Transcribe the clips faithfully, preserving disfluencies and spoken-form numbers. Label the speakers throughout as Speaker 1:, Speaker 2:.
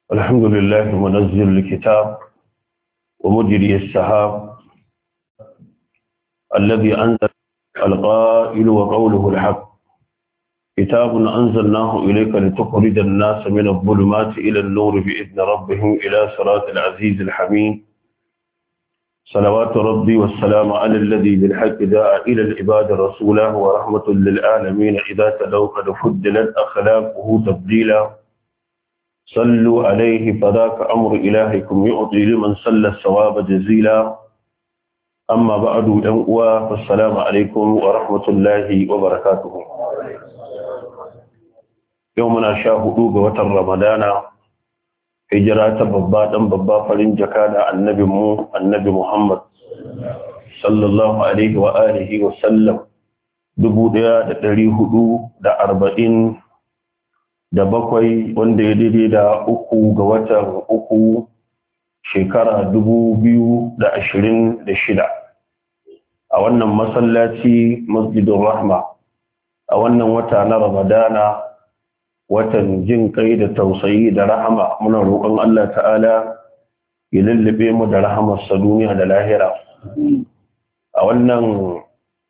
Speaker 1: الحمد لله منزل الكتاب ومجري السحاب الذي أنزل القائل وقوله الحق كتاب أنزلناه إليك لتخرج الناس من الظلمات إلى النور بإذن ربهم إلى صراط العزيز الحميد صلوات ربي والسلام على الذي بالحق جاء إلى العباد رسولا ورحمة للعالمين إذا تلوا قد فضلت أخلاقه تبديلا صلوا عليه فذاك أمر إلهكم يعطي لمن صلى الثواب جزيلا أما بعد أنقوا فالسلام عليكم ورحمة الله وبركاته يومنا شاهدوا بوتر رمضان هجرة ببا دم ببا فلن جكانا النبي مو النبي محمد صلى الله عليه وآله وسلم دبو ديا دا دري هدو دا أربعين da bakwai wanda ya daidai da uku ga watan uku shekara dubu biyu da ashirin da shida a wannan masallaci masjidin rahma a wannan wata na ramadana watan jin kai da tausayi da rahama muna roƙon Allah ta'ala ya lullube mu da rahamarsa duniya da lahira a wannan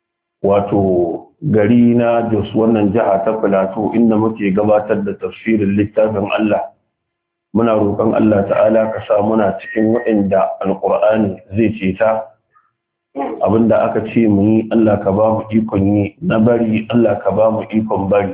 Speaker 1: wato gari na Jos wannan jiha ta Filato inda muke gabatar da tafsirin littafin Allah muna roƙon Allah ta'ala ka sa muna cikin waɗanda alƙur'ani zai ceta abinda aka ce mu yi Allah ka ba mu ikon yi na bari Allah ka ba mu ikon bari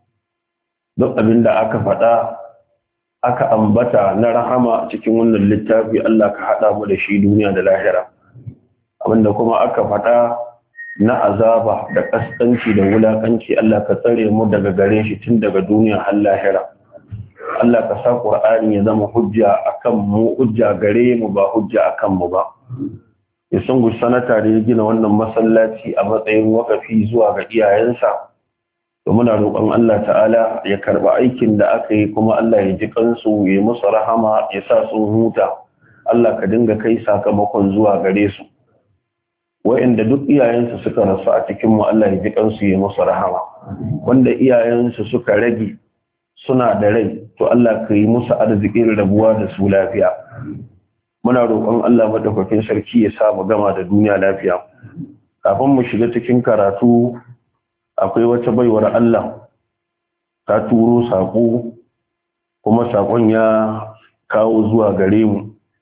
Speaker 1: duk abinda aka faɗa aka ambata na rahama cikin wannan littafi Allah ka haɗa mu da shi duniya da lahira abinda kuma aka faɗa na azaba da kaskanci da wulakanci Allah ka tsare mu daga gare shi tun daga duniya har lahira Allah ka sa Qur'ani ya zama hujja akan mu hujja gare mu ba hujja akan mu ba ya sungu sanata da ya gina wannan masallaci a matsayin wakafi zuwa ga iyayensa to muna roƙon Allah ta'ala ya karba aikin da aka yi kuma Allah ya ji kansu ya musu rahama ya sa sun huta Allah ka dinga kai sakamakon zuwa gare su wa'inda duk iyayensu suka rasu a cikinmu Allah ya ji kansu ya musu rahama wanda iyayensu suka rage suna da rai to Allah ka yi musu arzikin rabuwa da su lafiya muna roƙon Allah madaukakin sarki ya sa mu gama da duniya lafiya kafin mu shiga cikin karatu akwai wata baiwar Allah ta turo sako kuma sakon ya kawo zuwa gare mu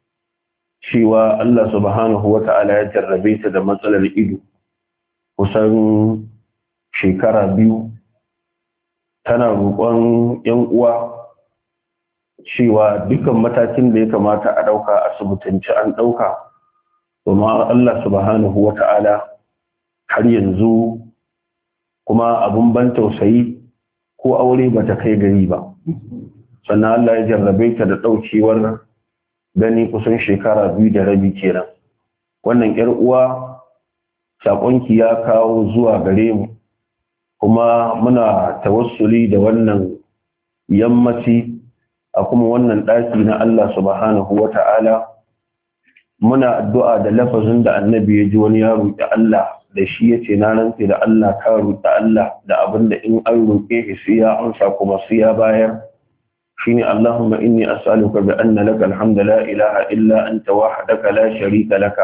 Speaker 1: cewa Allah subhanahu wa ta'ala ya jarrabe ta da matsalar ido kusan shekara biyu tana roƙon ‘yan uwa cewa dukkan matakin da ya kamata a ɗauka asibitance an ɗauka kuma Allah subhanahu wa ta'ala har yanzu kuma abin ban tausayi ko aure ba ta kai gari ba sannan Allah ya jarrabe ta da ɗaukewar gani kusan shekara biyu da rabi kenan wannan yar uwa sakonki ya kawo zuwa gare mu kuma muna tawassuli da wannan yammaci a kuma wannan daki na Allah subhanahu wata'ala muna addu'a da lafazin da annabi ya ji wani ya roƙi Allah da shi yace na rantse da Allah ka roƙi Allah da abinda in an roƙe shi sai ya amsa kuma sai ya bayar شيني اللهم إني أسألك بأن لك الحمد لا إله إلا أنت وحدك لا شريك لك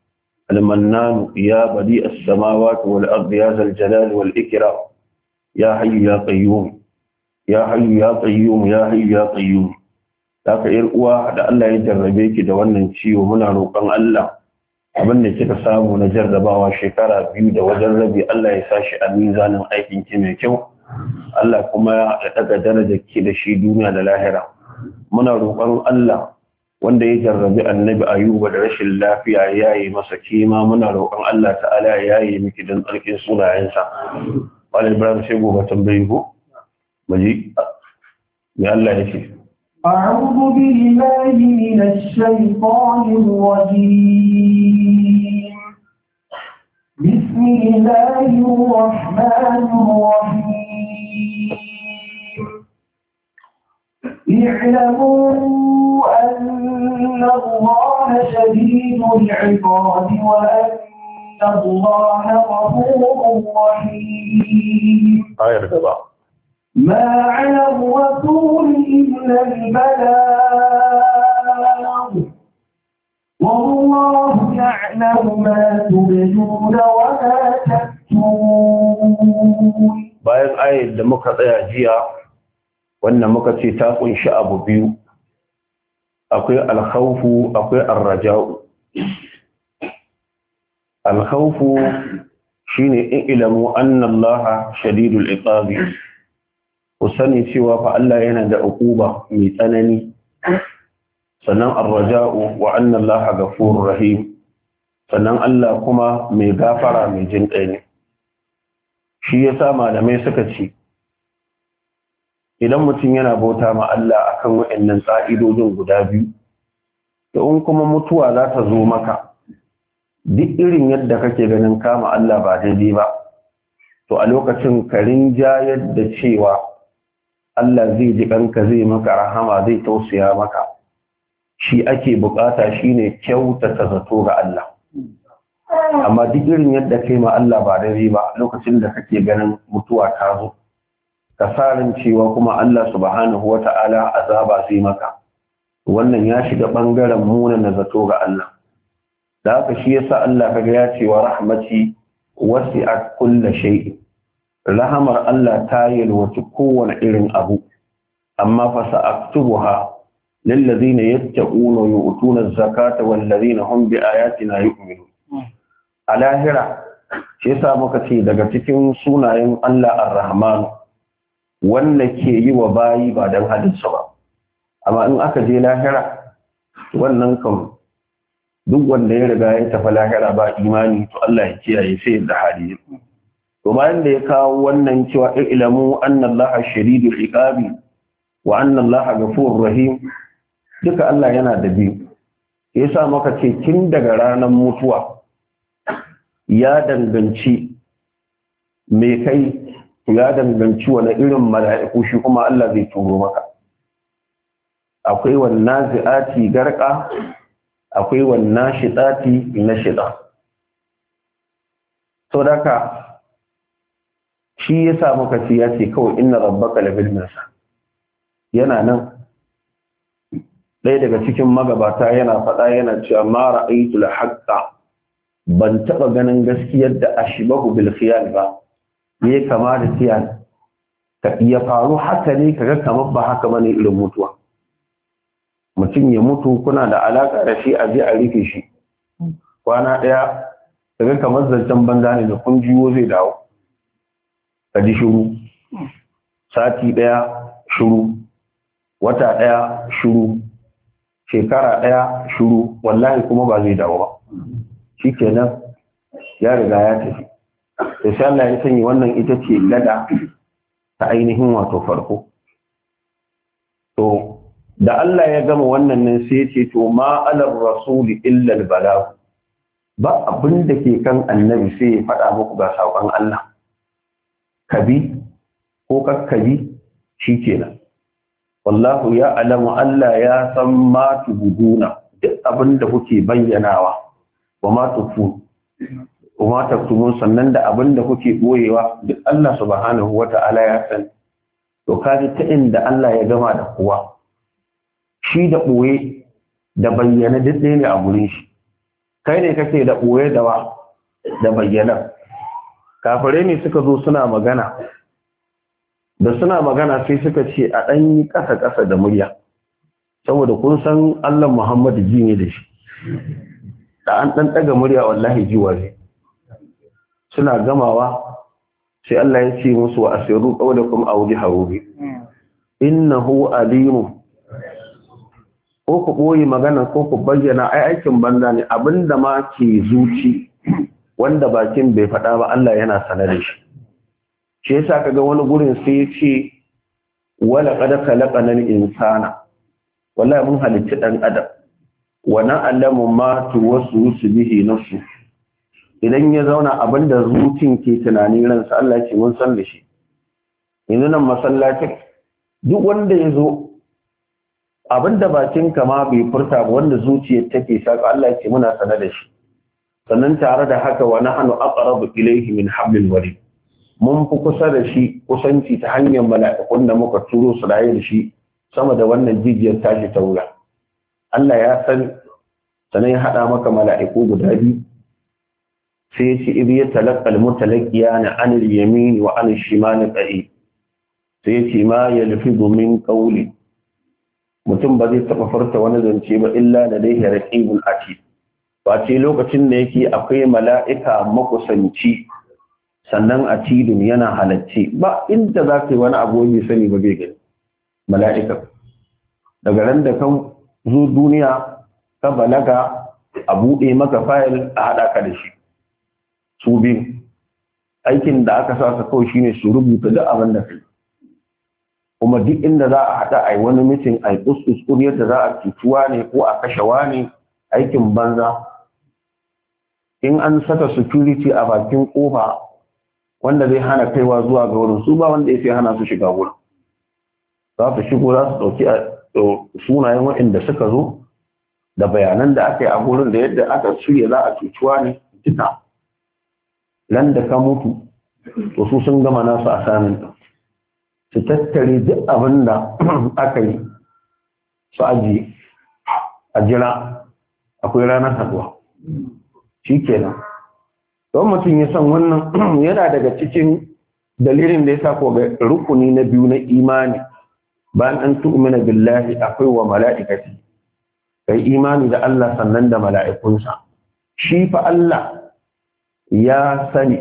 Speaker 1: المنان يا بديع السماوات والأرض يا ذا الجلال والإكرام يا حي يا قيوم يا حي يا قيوم يا حي يا قيوم لك إرؤوا da Allah ya jarrabe ki da wannan ciwo muna roƙon Allah abin da kika samu na jarrabawa shekara biyu da wajen rabi Allah ya sa shi a mizanin aikin ki mai kyau Allah kuma ya daga darajar ki da shi duniya da lahira muna roƙon Allah wanda ya jarrabi annabi Ayuba da rashin lafiya yayi masa kima muna roƙon Allah ta'ala yayi miki dan tsarkin sunayensa wala Ibrahim sai gobe tambayi ko maji ya Allah yake
Speaker 2: a'udhu billahi minash shaitanir rajim bismillahir rahmanir rahim اعلموا أن الله شديد العقاب وأن الله غفور رحيم
Speaker 1: آية
Speaker 2: ما على الرسول إلا البلاغ والله يعلم ما تبدون وما تكتمون.
Speaker 1: bayan ayat da muka tsaya jiya wannan muka ce ta kunshi abu biyu, akwai alkhawfu akwai arraja'u. alkhawfu shine in ilamu anna allaha shadidul iqabi, ku sani cewa fa Allah yana da uquba mai tsanani. sannan arraja'u wa anna allaha ghafurur rahim, sannan Allah kuma mai gafara mai jin kai ne. shi yasa malamai suka ce idan mutum yana bauta ma Allah akan waɗannan ƙa'idojin guda biyu, to in kuma mutuwa za ta zo maka duk irin yadda kake ganin kama Allah ba daidai ba, to a lokacin ka rinjayar da cewa Allah zai ji kanka, zai maka rahama, zai tausaya maka. shi ake bukata shine kyautata zato ga Allah. amma duk irin yadda kai ma Allah ba daidai ba, lokacin da kake ganin mutuwa ta zo, kasarin cewa kuma Allah subhanahu wata'ala azaba zai maka, wannan ya shiga bangaren muna na zato ga Allah. da haka shi yasa Allah kaga ya ce wa rahmati wasi'at kulli shay'in, rahamar Allah ta yalwaci kowane irin abu, amma fa sa'aktubuha lil ladina yattaquna wa yu'tuna az-zakata wal ladina hum bi ayatina yu'minun. a lahira shi yasa muka ce daga cikin sunayen Allah ar-Rahman wanda ke yi wa bayi ba dan hadinsa ba, amma in aka je lahira wannan kan duk wanda ya riga ya tafi lahira ba imani, to Allah ya kiyaye sai da hali. to bayan da ya kawo wannan cewa ilamu anna Allaha shadidul iqabi wa anna Allaha ghafurur rahim, duka Allah yana da biyu. yasa muka ce tun daga ranar mutuwa ya danganci me kai, ya danganci wani irin mala'iku shi kuma Allah zai turo maka. akwai wannan zi'ati garka, akwai wannan shidati na shida. to daka shi yasa muka ce ya ce kawai inna rabbaka labil mirsad, yana nan. ɗaya daga cikin magabata yana faɗa yana cewa ma ra'aytu al-haqqa, ban taɓa ganin gaskiyar da ashbahu bil khiyal ba, ne kama da khiyal ka iya faru haka ne kaga kamar ba haka bane irin mutuwa. mutum ya mutu kuna da alaka da shi a je a rufe shi, kwana ɗaya kaga kamar zancen banza ne da kun jiwo zai dawo, ka ji shiru, sati ɗaya shiru, wata ɗaya shiru, shekara ɗaya shiru, wallahi kuma ba zai dawo ba. shi kenan ya riga ya tafi. da sha Allah ya sanya wannan ita ce gada ta ainihin wato farko. to da Allah ya gama wannan nan sai ya ce to ma alar rasuli illa al-balagh, ba abin da ke kan annabi sai ya faɗa muku ga saƙon Allah, kabi ko kakkabi shikenan. wallahu ya alamu, Allah ya san ma tubuduna, duk abin da kuke bayyanawa, wa ma tufu wa ma taktumun, sannan da abin da kuke boyewa duk Allah subhanahu wata'ala ya san. to kaji ta inda Allah ya gama da kowa, shi da boye da bayyana duk ɗaya ne a gurin shi. kai ne kake da boye da wa da bayyana. kafirai ne suka zo suna magana, da suna magana sai suka ce a ɗan yi ƙasa-ƙasa da murya, saboda kun san Allah Muhammadu ji ne da shi, da an ɗan ɗaga murya wallahi ji waje. suna gamawa sai Allah ya ce musu wa asiru qawlakum aw jaharu bi innahu alimu, ko ku ɓoye magana ko ku bayyana, ai aikin banza ne. abinda ma ke zuci wanda bakin bai faɗa ba Allah yana sanar da shi. shi yasa kaga wani gurin sai ya ce wala qad khalaqana al-insana, wallahi mun halicci dan adam, wa na'lamu ma tuwaswisu bihi nafsu. idan ya zauna abinda zucin ke tunani ransa Allah ce mun san da shi. yanzu nan masallacin duk wanda ya zo abinda bakin kama bai furta ba, wanda zuciyar take saka Allah ce muna sanar da shi. sannan tare da haka wa nahnu aqrabu ilayhi min hablil warid, mun fi kusa da shi kusanci ta hanyar mala'ikun da muka turo su raye da shi sama da wannan jijiyar tashi ta wuya. Allah ya san, sannan ya haɗa maka mala'iku guda biyu sai ya ce ibi ya talakkal mutalakiya na anil yamin wa anil shimali ƙa'i sai ya ce ma ya lufi domin ƙauli mutum ba zai taɓa farta wani zance ba illa da dai ya raƙibul ati ba ce lokacin da yake akwai mala'ika makusanci sannan a tidun yana halacce ba inda za ka yi wani abu mai sani ba bai gani mala'ika daga ran da kan zo duniya ka balaga a buɗe maka fayil a haɗa ka da shi su biyu aikin da aka sa su kawai shine su rubuta duk abin da kai kuma duk inda za a haɗa a yi wani mitin a yi kuskus yadda za a cutuwa ne ko a kashewa ne aikin banza in an saka security a bakin kofa wanda zai hana kaiwa zuwa ga wurin su ba wanda ya sai hana su shiga wurin za su shigo za su ɗauki sunayen waɗanda suka zo da bayanan da aka yi a wurin da yadda aka shirya za a cutuwa ne duka lan da ka mutu to su sun gama nasu a sanin su tattare duk abin da aka yi su ajiye a jira akwai ranar haduwa shi kenan don mutum ya san wannan yana daga cikin dalilin da ya sa ko ga rukuni na biyu na imani bayan an tu'mina billahi akwai wa mala'ikati kai imani da Allah sannan da mala'ikunsa shi fa Allah ya sani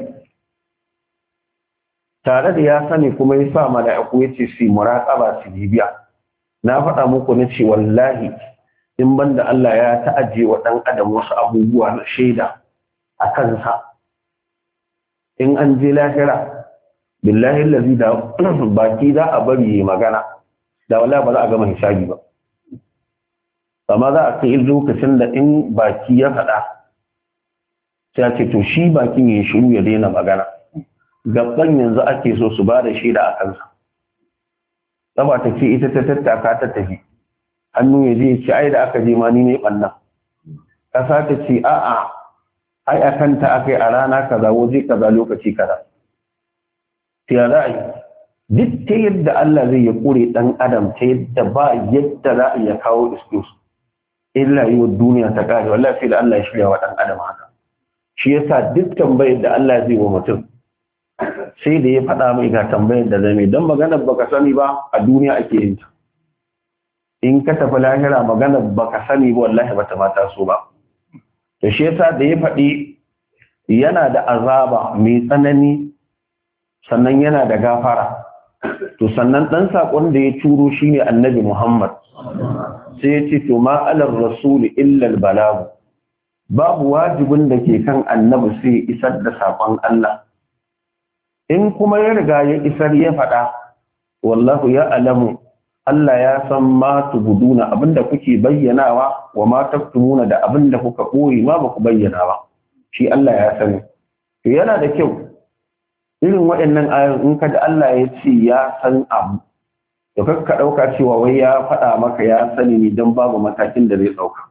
Speaker 1: tare da ya sani kuma ya sa mala'iku ya ce su muraqaba su bibiya na faɗa muku na ce wallahi in banda Allah ya ta'aje wa ɗan adam wasu abubuwa na shaida a kansa in an je lahira billahi allazi da baki za a bari magana da wala ba za a gama hisabi ba amma za a kai lokacin da in baki ya faɗa sai ce to shi bakin ya shiru ya daina magana gaban yanzu ake so su ba da shaida a kansa tsaba ta ce ita ta tattaka ta tafi hannu ya je ce ai da aka je ma ni ne ɓannan ƙasa ta ce a'a ai a kanta aka yi a rana kaza waje kaza lokaci kaza ta za a yi duk ta yadda Allah zai ya kure ɗan adam ta yadda ba yadda za a iya kawo excuse illa yi wa duniya ta ƙare wallahi sai da Allah ya shirya wa ɗan adam haka shi yasa duk tambayar da Allah zai wa mutum sai da ya faɗa mai ga tambayar da zai mai don maganar baka sani ba a duniya ake yin ta in ka tafi lahira maganar baka sani ba wallahi bata mata so ba da shi yasa da ya faɗi yana da azaba mai tsanani sannan yana da gafara to sannan ɗan saƙon da ya turo shine annabi Muhammad sai ya ce to ma alar rasul illa al balagu babu wajibin da ke kan annabi sai isar da saƙon Allah in kuma ya riga ya isar ya faɗa wallahu ya alamu Allah ya san ma tubuduna abinda kuke bayyanawa wa ma taktumuna da abinda kuka koyi ma ba ku bayyana ba shi Allah ya sani to yana da kyau irin waɗannan ayoyin in kada Allah ya ce ya san abu to kakka dauka cewa wai ya faɗa maka ya sani ne dan babu matakin da zai dauka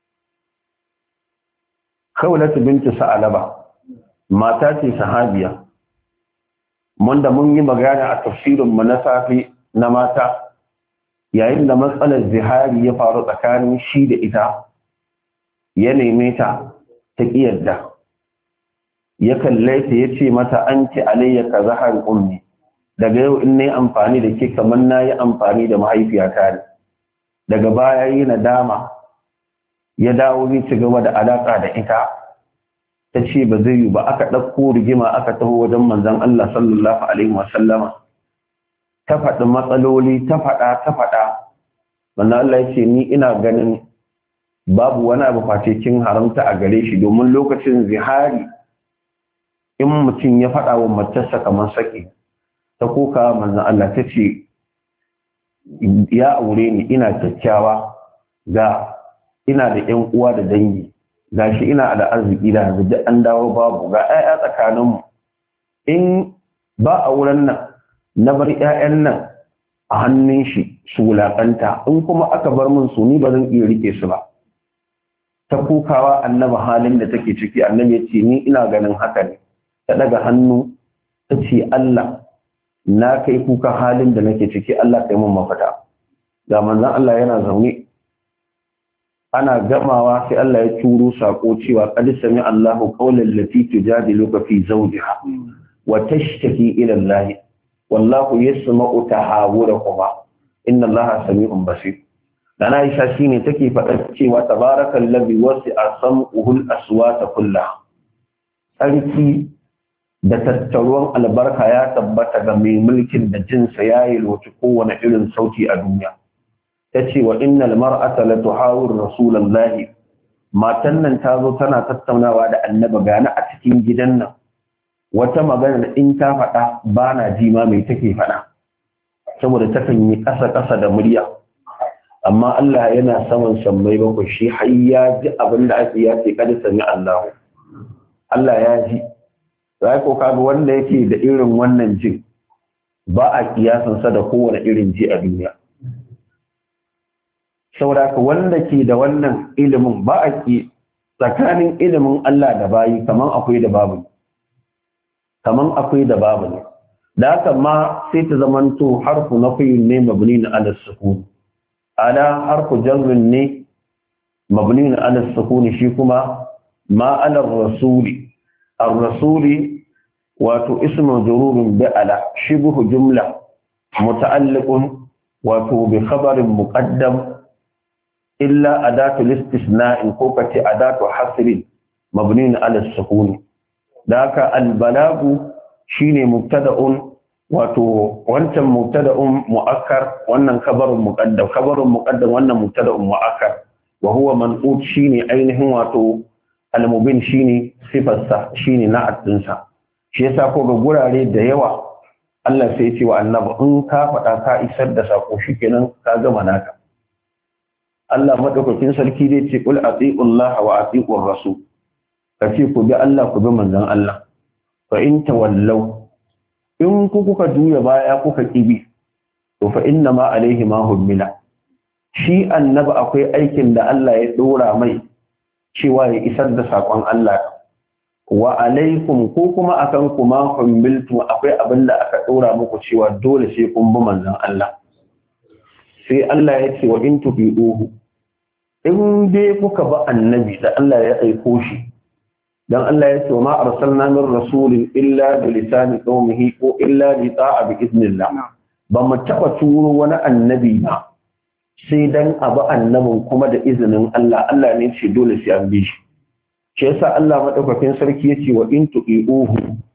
Speaker 1: Khawlat binti Sa'alaba mata ce sahabiya mun da mun yi magana a tafsirin mu na safi na mata yayin da matsalar zihari ya faru tsakanin shi da ita ya neme ta ta ƙiyarda ya kalle ta ya ce mata an ci alayya ka zahar ummi daga yau in na yi amfani da ke kamar na yi amfani da mahaifiyata ne daga baya yi nadama ya dawo zai ci gaba da alaƙa da ita ta ce ba zai yi ba aka ɗauko rigima aka taho wajen manzon Allah sallallahu alaihi wasallama ta faɗi matsaloli ta faɗa ta faɗa wannan Allah ya ce ni ina ganin babu wani abu face kin haramta a gare shi domin lokacin zihari in mutum ya faɗa wa matarsa kamar saki ta koka manzon Allah ta ce ya aure ni ina kyakkyawa ga ina da ƴan uwa da dangi gashi ina da arziki da yanzu duk an dawo babu ga ƴaƴa tsakaninmu in ba a wurin nan na bar ƴaƴan nan a hannun shi su wulaƙanta in kuma aka bar min su ni ba zan iya rike su ba ta kukawa annabi halin da take ciki annabi ya ce ni ina ganin haka ne ta daga hannu ta ce Allah na kai kuka halin da nake ciki Allah kai mun mafita ga manzon Allah yana zaune ana gamawa sai Allah ya turo sako cewa qad sami Allahu qawlan lati tujadiluka fi zawjiha wa tashtaki ila Allah wallahu yasma'u tahawurakuma inna Allaha sami'un basir. dan Aisha shine take faɗa cewa tabarakallazi wasi'a sam'uhu al-aswata kullaha. Sarki da tattaruwan albarka ya tabbata ga mai mulkin da jinsa ya yi lokaci kowane irin sauti a duniya. Ta ce wa innal mar'ata la tuhawir rasulullahi, matan nan ta zo tana tattaunawa da annabi gani a cikin gidan nan, wata magana da in ta faɗa ba na ji ma mai take faɗa, saboda takan yi ƙasa-ƙasa da murya. Amma Allah yana saman sammai bakwai, shi har ya ji abin da ake ya ce kada sami Allah. Allah ya ji. Sai ko kaga wanda yake da irin wannan jin ba a kiyasansa da kowane irin ji a duniya. Saboda ka wanda ke da wannan ilimin ba a ki tsakanin ilimin Allah da bayi kaman akwai da babu. Kaman akwai da babu ne. Da haka ma sai ta zamanto harfu nafiyin ne mabni na ala sukun. Ala harfu jarrin ne mabni na ala sukun shi kuma ma ala rasuli. الرسول واتو اسم ضرور بألا شبه جملة متعلق واتو بخبر مقدم إلا أداة الاستثناء كوكة أداة حصر مبني على السكون ذاك البلاغ شيني مبتدأ واتو وانت مبتدأ مؤخر وانا خبر مقدم خبر مقدم وانا مبتدأ مؤخر وهو منقوط شيني أينه واتو al-mubin shine sifarsa shine na'at dinsa. Shi yasa ko ga gurare da yawa Allah sai ya ce wa annabi in ka faɗa ka isar da sako shikenan ka gama naka. Allah madaukakin sarki zai ce qul atiiullaha wa atiiur rasul. Kace ku bi Allah ku bi manzon Allah. Fa in tawallaw in ku kuka juya baya kuka kibi to fa inna ma alaihi ma hummila. Shi annabi akwai aikin da Allah ya dora mai cewa ya isar da saƙon Allah wa alaikum ko kuma akan kuma humbiltu akwai abin da aka ɗora muku cewa dole sai kun bi manzon Allah. Sai Allah ya ce wa in tubi'uhu in dai kuka ba annabi da Allah ya aiko shi dan Allah ya ce wa ma arsalna min rasulin illa bi lisani qaumihi ko illa bi ta'a bi idnillah. Ba mu taba turo wani annabi ba sai dan abu annabin kuma da izinin Allah. Allah ne ce dole sai an bi shi. Shi yasa Allah madaukakin sarki yace wa in tu'iuhu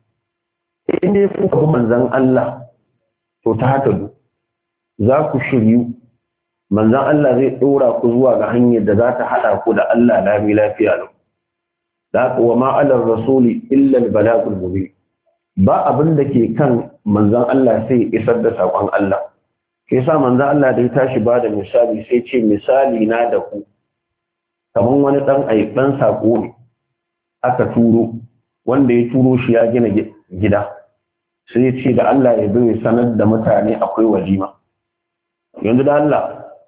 Speaker 1: in dai kuka bi manzon Allah to ta haka za ku shiryu. Manzon Allah zai dora ku zuwa ga hanyar da za ta hada ku da Allah lami lafiya lau. Da wa ma ala rasuli illa al-balagul mubin. Ba abin da ke kan manzon Allah sai isar da sakon Allah. Ke sa manzo Allah da ya tashi ba da misali sai ce misali na da ku kaman wani dan aiban sako ne aka turo wanda ya turo shi ya gina gida sai ya ce da Allah ya zo ya sanar da mutane akwai walima. Yanzu da Allah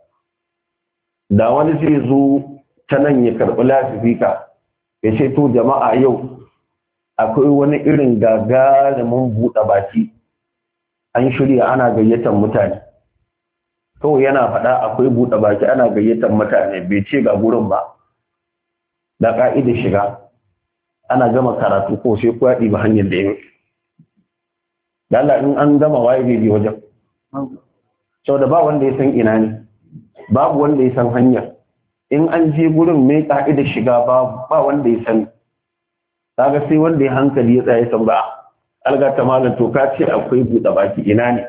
Speaker 1: da wani zai zo ta nan ya karɓi lasifika ya ce to jama'a yau akwai wani irin gagarumin buɗe baki an shirya ana gayyatar mutane. Kawai yana faɗa akwai buɗe baki ana gayyatar mutane bai ce ga gurin ba. Da ƙa'ida shiga ana gama karatu ko sai ku yaɗi ba hanyar da ya yi. Da Allah in an gama waye zai bi wajen. Sau da ba wanda ya san ina ne, babu wanda ya san hanyar. In an je gurin mai ƙa'ida shiga ba wanda ya sani. Kaga sai wanda ya hankali ya tsaye san ba. Alga ta malam to ka ce akwai buɗe baki ina ne.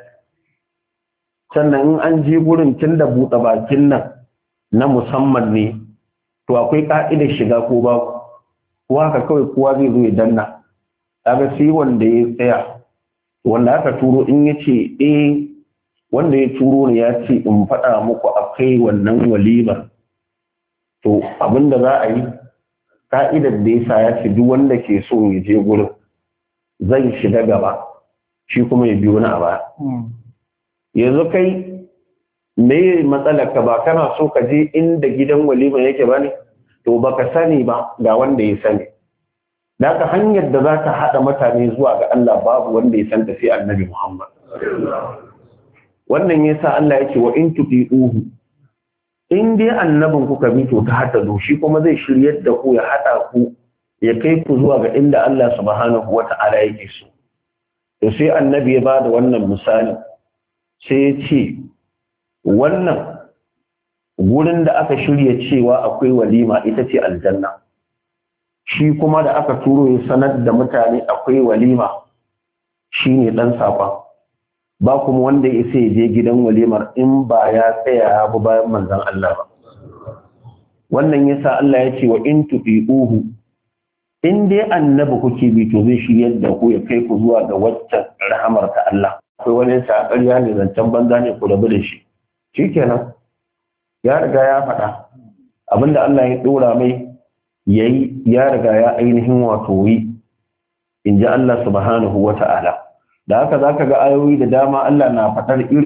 Speaker 1: Sannan in an je gurin tun da buɗe bakin nan na musamman ne to akwai ƙa'idar shiga ko ba ko haka kawai kowa zai zo ya danna. Kaga sai wanda ya tsaya wanda aka turo in ya ce eh wanda ya turo ne ya ce in faɗa muku akwai wannan walimar to abinda za a yi ka'idar da ya sa ya ce duk wanda ke so ya je gurin zai shiga gaba shi kuma ya biyo na a baya. Yanzu kai me matsalar ka ba kana so ka je inda gidan walima yake ba ne to baka sani ba ga wanda ya sani. Da ka hanyar da za ka haɗa mutane zuwa ga Allah babu wanda ya san ta sai annabi Muhammad. Wannan ya sa Allah yake wa in tufi'uhu in dai annabin kuka bi to ta hada shi kuma zai shiryar da ku ya hada ku ya kai ku zuwa ga inda Allah subhanahu wata'ala yake so to sai annabi ya bada wannan misali sai ya ce wannan gurin da aka shirya cewa akwai walima ita ce aljanna shi kuma da aka turo ya sanar da mutane akwai walima shine dan safa ba kuma wanda ya sai je gidan walimar in ba ya tsaya ya bi bayan manzon Allah ba wannan yasa Allah ya ce wa in tuqiuhu in dai annabi kuke bi to zai shiryar da ku ya kai ku zuwa ga waccan rahamar ta Allah akwai wani sa ƙarya ne zancen banza ne ku rabu da shi shikenan ya riga ya faɗa abinda Allah ya dora mai yayi ya riga ya ainihin wato yi inji Allah subhanahu wata'ala da haka zaka ga ayoyi da dama Allah na faɗar irin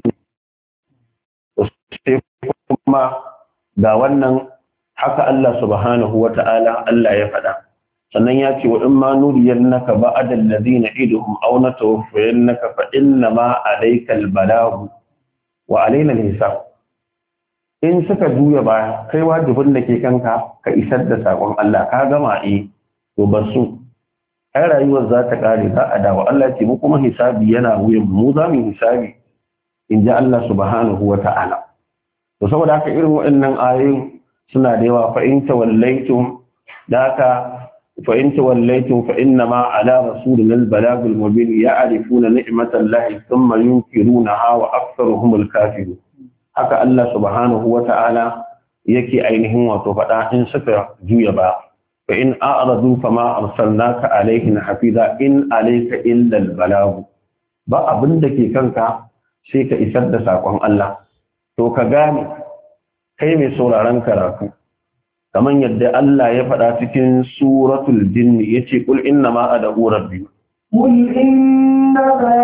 Speaker 1: sai kuma ga wannan haka Allah subhanahu wata'ala Allah ya faɗa sannan ya ce wa in ma nuriyannaka ba'da alladhina iduhum aw natawaffayannaka fa inna ma alayka albalagh wa alayna alhisab in suka juya baya kai wajibin da ke kanka ka isar da sakon Allah ka gama eh to basu ai rayuwar za ta kare za a dawo Allah ce mu kuma hisabi yana wuyan mu za mu hisabi in ji Allah subhanahu wata'ala to saboda haka irin waɗannan ayoyin suna da yawa fa in tawallaytum da haka فإن توليتم فإنما على رسولنا البلاغ المبين يعرفون نعمة الله ثم ينكرونها وأكثرهم الكافرون haka Allah subhanahu wa ta'ala yake ainihin wato faɗa in suka juya ba fa in a'radu fama arsalnaka alaihim hafiza in alayka illa al-balagh ba abin da ke kanka sai ka isar da sakon Allah to ka gane kai mai sauraron karatu kamar yadda Allah ya faɗa cikin suratul jinn yace kul inna ma ad'u rabbi
Speaker 2: qul inna ma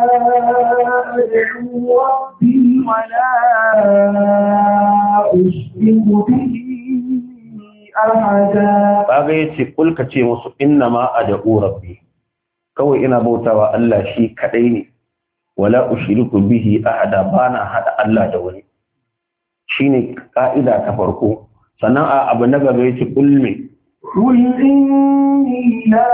Speaker 2: ad'u rabbi wa la ushriku bihi ahada
Speaker 1: kaga yace kul ka ce musu inna ma ad'u rabbi kawai ina bautawa Allah shi kadai ne wala ushriku bihi ahada bana hada Allah da wani shine ka'ida ta farko sannan a abu na gaba ya ce kulmi
Speaker 2: kulli la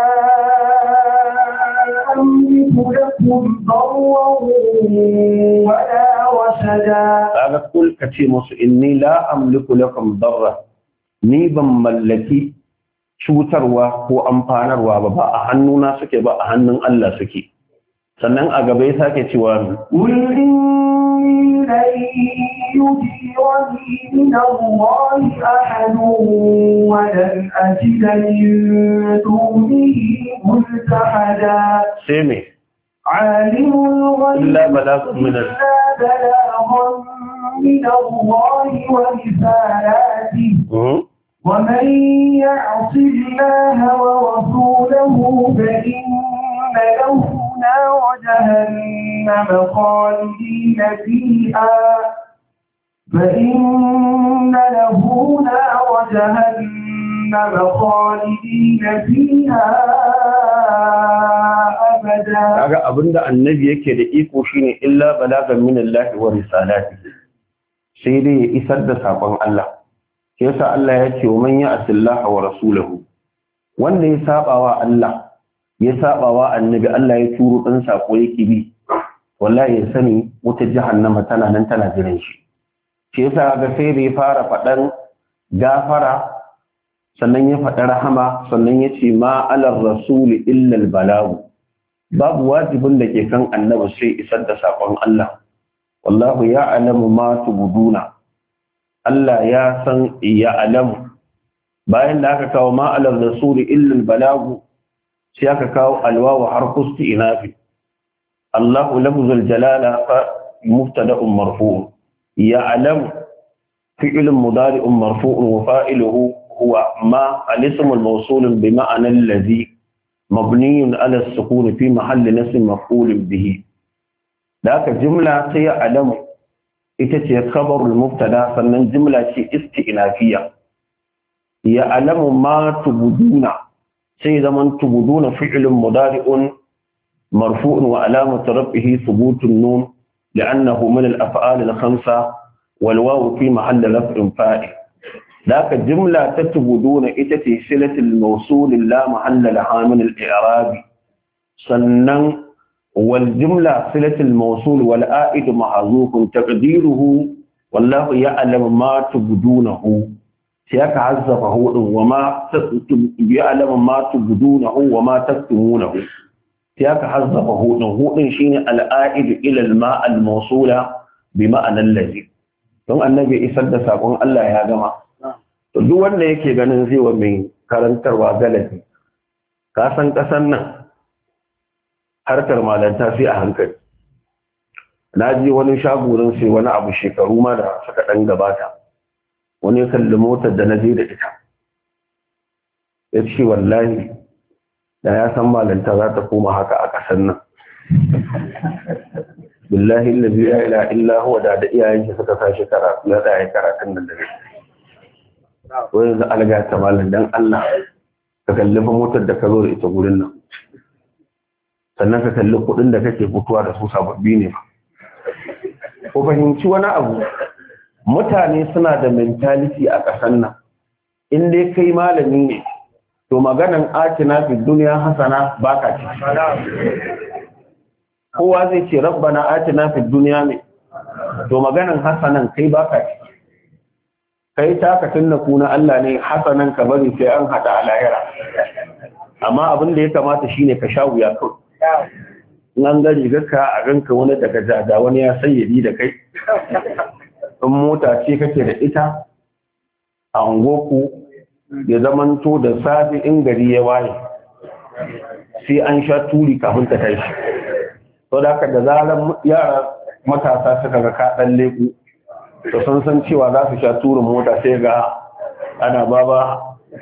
Speaker 2: amliku lakum darran wala wasada
Speaker 1: kaga kul ka ce musu inni la amliku lakum darra ni ban mallaki cutarwa ko amfanarwa ba ba a hannuna suke ba a hannun Allah suke sannan a gaba ya sake cewa
Speaker 2: kulli يجيرني من الله أحد ولن أجد من دونه ملتحدا
Speaker 1: سيمي
Speaker 2: عالم الغيب
Speaker 1: إلا بلاغ من
Speaker 2: من الله ورسالاته ومن يعص الله ورسوله فإن له نار جهنم خالدين فيها فإن له نار جهنم خالدين فيها أبدا.
Speaker 1: kaga abinda annabi yake da iko shine illa balagan min Allah wa risalatihi sai dai ya isar da sakon Allah sai yasa Allah ya ce wa man ya'sillaha wa rasulahu wanda ya sabawa Allah ya sabawa annabi Allah ya turo dan sako yake bi wallahi ya sani wuta jahannama tana nan tana jiran shi shi yasa ga sai da ya fara faɗan gafara sannan ya faɗa rahama sannan ya ce ma alar rasuli illa balagu babu wajibin da ke kan annabi sai isar da saƙon Allah wallahu ya alamu ma tubuduna Allah ya san ya alamu bayan da aka kawo ma alar rasuli illa balagu sai aka kawo alwawu har kusti inafi Allahu lafzul jalala fa mubtada'un marfu' يعلم فعل مضارع مرفوع وفاعله هو ما الاسم الموصول بمعنى الذي مبني على السكون في محل نصب مفعول به ذاك جملة يعلم ita خبر المبتدا sannan jumla ce isti'nafiya ya'lamu ma tubuduna sai zaman tubuduna fi'lun mudari'un marfu'un wa alamatu rafihi thubutun nun لأنه من الأفعال الخمسة wal wawu fi mahall raf'in fa'il daka jumla ta tubuduna ita ce silatul mawsul la mahalla laha min al-i'rab sannan wal jumla silatul mawsul wal a'id mahzufun taqdiruhu wallahu ya'lamu ma tubudunahu sai aka hazzafa hudun wa ma ya'lamu ma tubudunahu wa ma taktumunahu sai aka hazzafa hudun hudun shine al-a'id ila al-ma' al-mawsula bi ma'ana allazi don annabi isar da sakon Allah ya gama to duk wanda yake ganin zai wa mai karantarwa galabi ka san kasan nan harkar malanta sai a hankali na ji wani shagurin sai wani abu shekaru ma da suka dan gabata wani kalli motar da na je da ita ya ce wallahi da ya san malanta za ta koma haka a kasan nan billahi allazi la ilaha illa huwa da da iyayen shi suka sa shi karatu ya tsaya karatun nan da ne ko yanzu alga ta malam dan Allah ka kalli fa motar da ka zo da ita gurin nan sannan ka kalli kudin da kake fituwa da su sababbi ne ba ko fahimci wani abu mutane suna da mentality a kasan nan in dai kai malami ne to maganan atina fi duniya hasana baka ci kowa zai ce rabbana atina fid dunya ne to maganan hasanan kai baka ci kai taka tunna kuna Allah ne hasanan ka bari sai an hada a lahira amma abin da ya kamata shine ka sha wuya kawai nan gari gaka a ranka wani daga jada wani ya sayyadi da kai in mota ce kake da ita a ungoku ya zamanto da safi in gari ya waye sai an sha turi kafin ta tashi to da haka da zaran yara matasa suka ga kaɗan leku to sun san cewa za su sha turin mota sai ga ana baba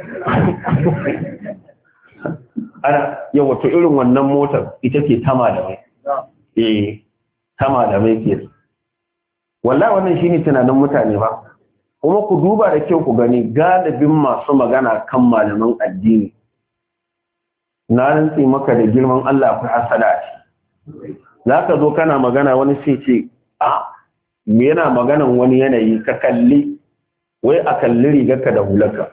Speaker 1: ana yau wato irin wannan motar ita ce tama da mai eh tama da mai ke wallahi wannan shine tunanin mutane ba kuma ku duba da kyau ku gani galibin masu magana kan malaman addini na rantsi maka da girman Allah akwai hasada ce za ka zo kana magana wani sai ce a me yana maganan wani yanayi ka kalli wai a kalli rigarka da hularka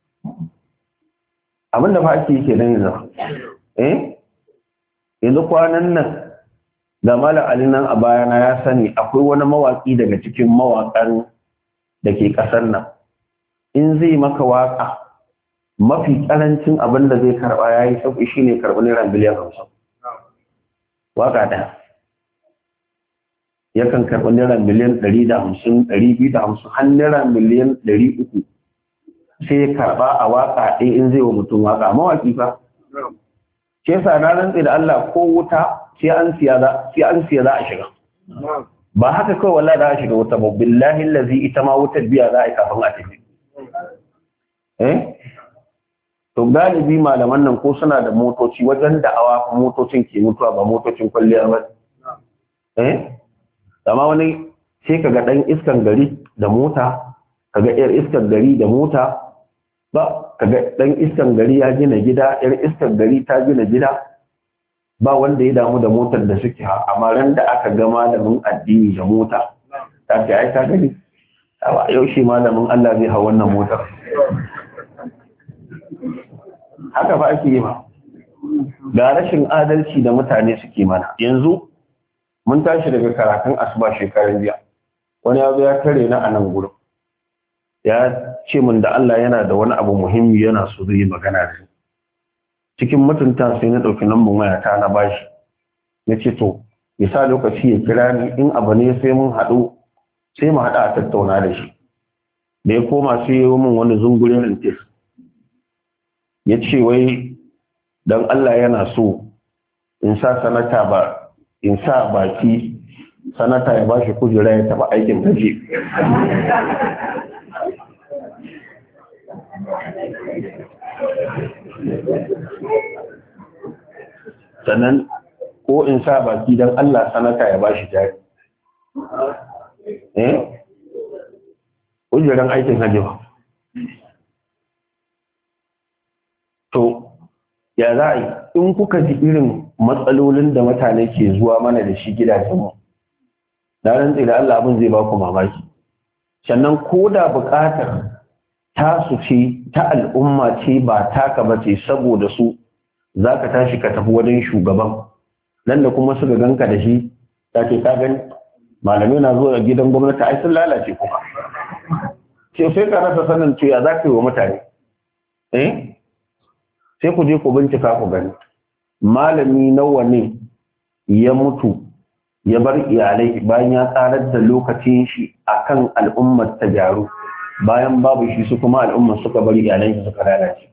Speaker 1: abinda fa ake yake nan yanzu eh yanzu kwanan nan da malam Ali nan a bayana ya sani akwai wani mawaki daga cikin mawakan da ke kasar nan in zai maka waka mafi karancin abin da zai karba yayi sauki shine karɓi naira biliyan hamsin waka ɗaya yakan karɓi naira miliyan ɗari da hamsin ɗari biyu da hamsin har naira miliyan ɗari uku sai ya karɓa a waka ɗaya in zai wa mutum waka mawaƙi fa ke sa na rantsi da Allah ko wuta sai an siya za a shiga ba haka kawai wallahi za a shiga wuta ba billahi allazi ita ma wutar biya za a yi kafin a tafi eh to galibi malaman nan ko suna da motoci wajen da'awa motocin ke mutuwa ba motocin kwalliya ba eh amma wani sai kaga dan iskan gari da mota kaga yar iskan gari da mota ba kaga dan iskan gari ya gina gida yar iskan gari ta gina gida ba wanda ya damu da motar da suke ha amma ran da aka ga malamin addini da mota ta ce ai ta gani yau shi malamin Allah zai hawa wannan motar haka ba ake yi ba ga rashin adalci da mutane suke mana yanzu mun tashi daga karatun asuba shekaran jiya wani ya zo ya tare na a nan gurin ya ce min da Allah yana da wani abu muhimmi yana so zai yi magana da shi cikin mutunta sai na ɗauki lambar wayata na bashi ya ce to ya sa lokaci ya kira ni in abu ne sai mun haɗu sai mu haɗa a tattauna da shi da ya koma sai ya yi min wani zungurin tes ya ce wai don Allah yana so in sa sanata ba in sa baki sanata ya bashi kujera ya taɓa aikin gaji sannan ko in sa baki don Allah sanata ya bashi jari eh kujeran aikin hajji ba to ya za a yi in kuka ji irin matsalolin da mutane ke zuwa mana da shi gidajenmu da rantsi da Allah abin zai ba ku mamaki sannan ko da buƙatar tasu ce ta al'umma ce ba taka ba ce saboda su za ka tashi ka tafi wajen shugaban nan da kuma suka ganka da shi ta ce ka gani malamai na zuwa gidan gwamnati ai sun lalace kuma ce sai ka rasa sanin cewa za ka yi wa mutane eh sai ku je ku bincika ku gani malami nawa ne ya mutu ya bar iyalai bayan ya tsarar da lokacin shi akan al'ummar ta gyaru bayan babu shi su kuma al'ummar suka bar iyalai suka lalace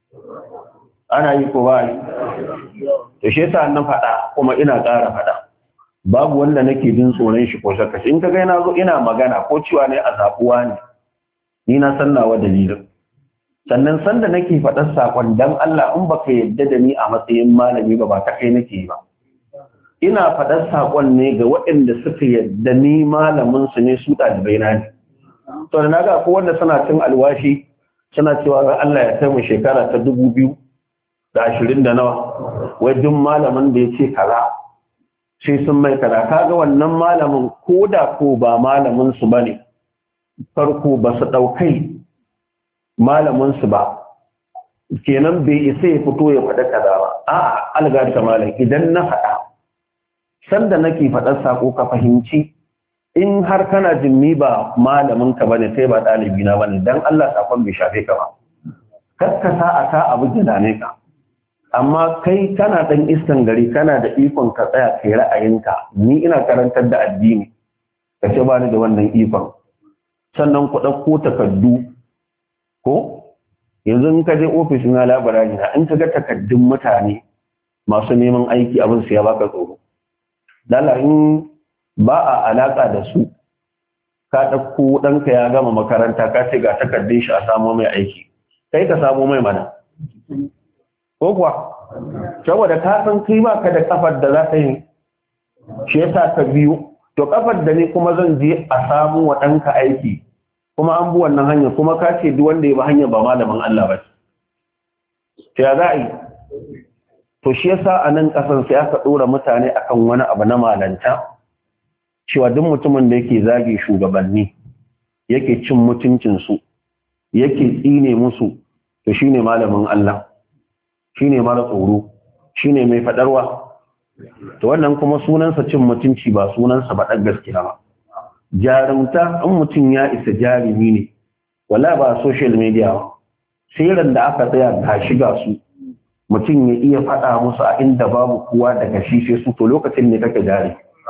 Speaker 1: ana yi ko ba yi to shi yasa nan faɗa kuma ina ƙara faɗa babu wanda nake jin tsoron shi ko shakka in ka ga ina zo ina magana ko cewa ne a zabuwa ne ni na san nawa dalilin sannan sanda nake faɗar sakon dan Allah in baka yadda da ni a matsayin malami ba ba ta kai nake ba ina faɗar sakon ne ga waɗanda suka yadda ni malamin su ne su ɗalibai na ne to da naga ko wanda suna cin alwashi suna cewa ga Allah ya kai mu shekara ta dubu biyu da ashirin da nawa wai duk malamin da ya ce kaza sai sun mai kaza kaga wannan malamin ko da ko ba malamin su bane farko ba su ɗaukai malaminsu ba kenan bai isa ya fito ya faɗa kaza ba a'a algarta malam idan na faɗa sanda nake faɗar sako ka fahimci in har kana jimmi ba malamin ka bane sai ba ɗalibi na bane dan Allah sakon bai shafe ka ba kaskasa a ka abu gida ne ka amma kai kana dan iskan gari kana da ikon ka tsaya kai ra'ayinka ni ina karantar da addini ka ce ba ni da wannan ikon sannan ku ɗauko takardu ko yanzu in ka je ofis na labarari na in ka ga takaddun mutane masu neman aiki abin su ya baka tsoro dala in ba a alaka da su ka ɗauko ɗanka ya gama makaranta ka ce ga takardun shi a samo mai aiki kai ka samo mai mana ko kuwa saboda ka san kai ba ka da kafar da za ta yi shi yasa ka biyu to kafar da ni kuma zan je a samu wa ɗanka aiki kuma an bi wannan hanyar kuma ka ce duk wanda ya bi hanyar ba malamin Allah ba ce ya za a yi to shi yasa a nan ƙasar sai aka ɗora mutane akan wani abu na malanta cewa duk mutumin da yake zage shugabanni yake cin mutuncinsu yake tsine musu to shine malamin Allah shine mara tsoro shine mai faɗarwa to wannan kuma sunansa cin mutunci ba sunansa ba ɗan gaskiya ba jarumta in mutum ya isa jarumi ne wala ba social media ba sai ran da aka tsaya ga shiga su mutum ya iya faɗa musu a inda babu kowa daga shi sai su to lokacin ne kake jari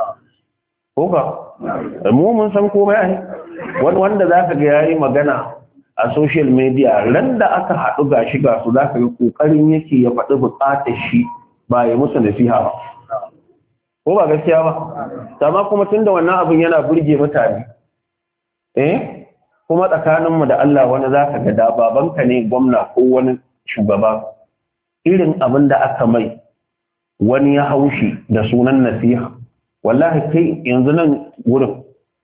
Speaker 1: ko ka mu mun san komai ne wani wanda zaka ga yayi magana a social media ran da aka haɗu ga shiga su zaka ga kokarin yake ya faɗi buƙatar shi ba ya musu nasiha ba ko ba gaskiya ba amma kuma tunda wannan abin yana burge mutane eh kuma tsakaninmu da Allah wani zaka ga da babanka ne gwamna ko wani shugaba irin abin da aka mai wani ya haushi da sunan nasiha wallahi kai yanzu nan wurin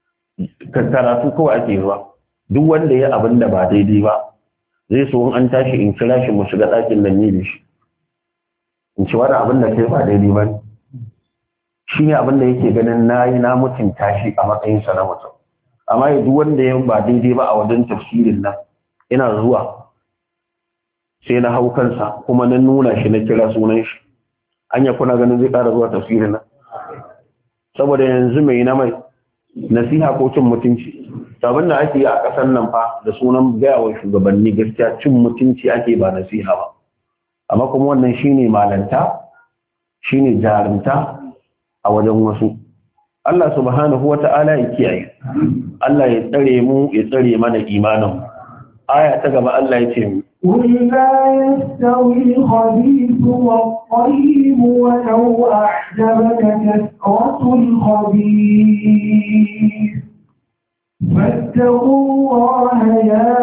Speaker 1: karatu kawai ake zuwa duk wanda ya abin da ba daidai ba zai so an tashi in kira shi mu shiga ɗakin nan ne da shi in ci wani abin da kai ba daidai ba ne shi ne abin da yake ganin na yi na mutunta shi a matsayinsa na mutum amma ya duk wanda ya ba daidai ba a wajen tafsirin nan ina zuwa sai na hau kansa kuma na nuna shi na kira sunan shi anya kuna ganin zai ƙara zuwa tafsirin nan saboda yanzu mai na mai nasiha ko cin mutunci abin da ake yi a ƙasar nan fa da sunan gayawa shugabanni gaskiya cin mutunci ake ba nasiha ba amma kuma wannan shine malanta shine jarumta a wajen wasu Allah subhanahu wata'ala ya kiyaye Allah ya tsare mu ya tsare mana imanin aya ta gaba Allah ya ce mu
Speaker 2: قل لا يستوي الخبيث والطيب ولو أعجبك كثرة الخبيث فاتقوا الله يا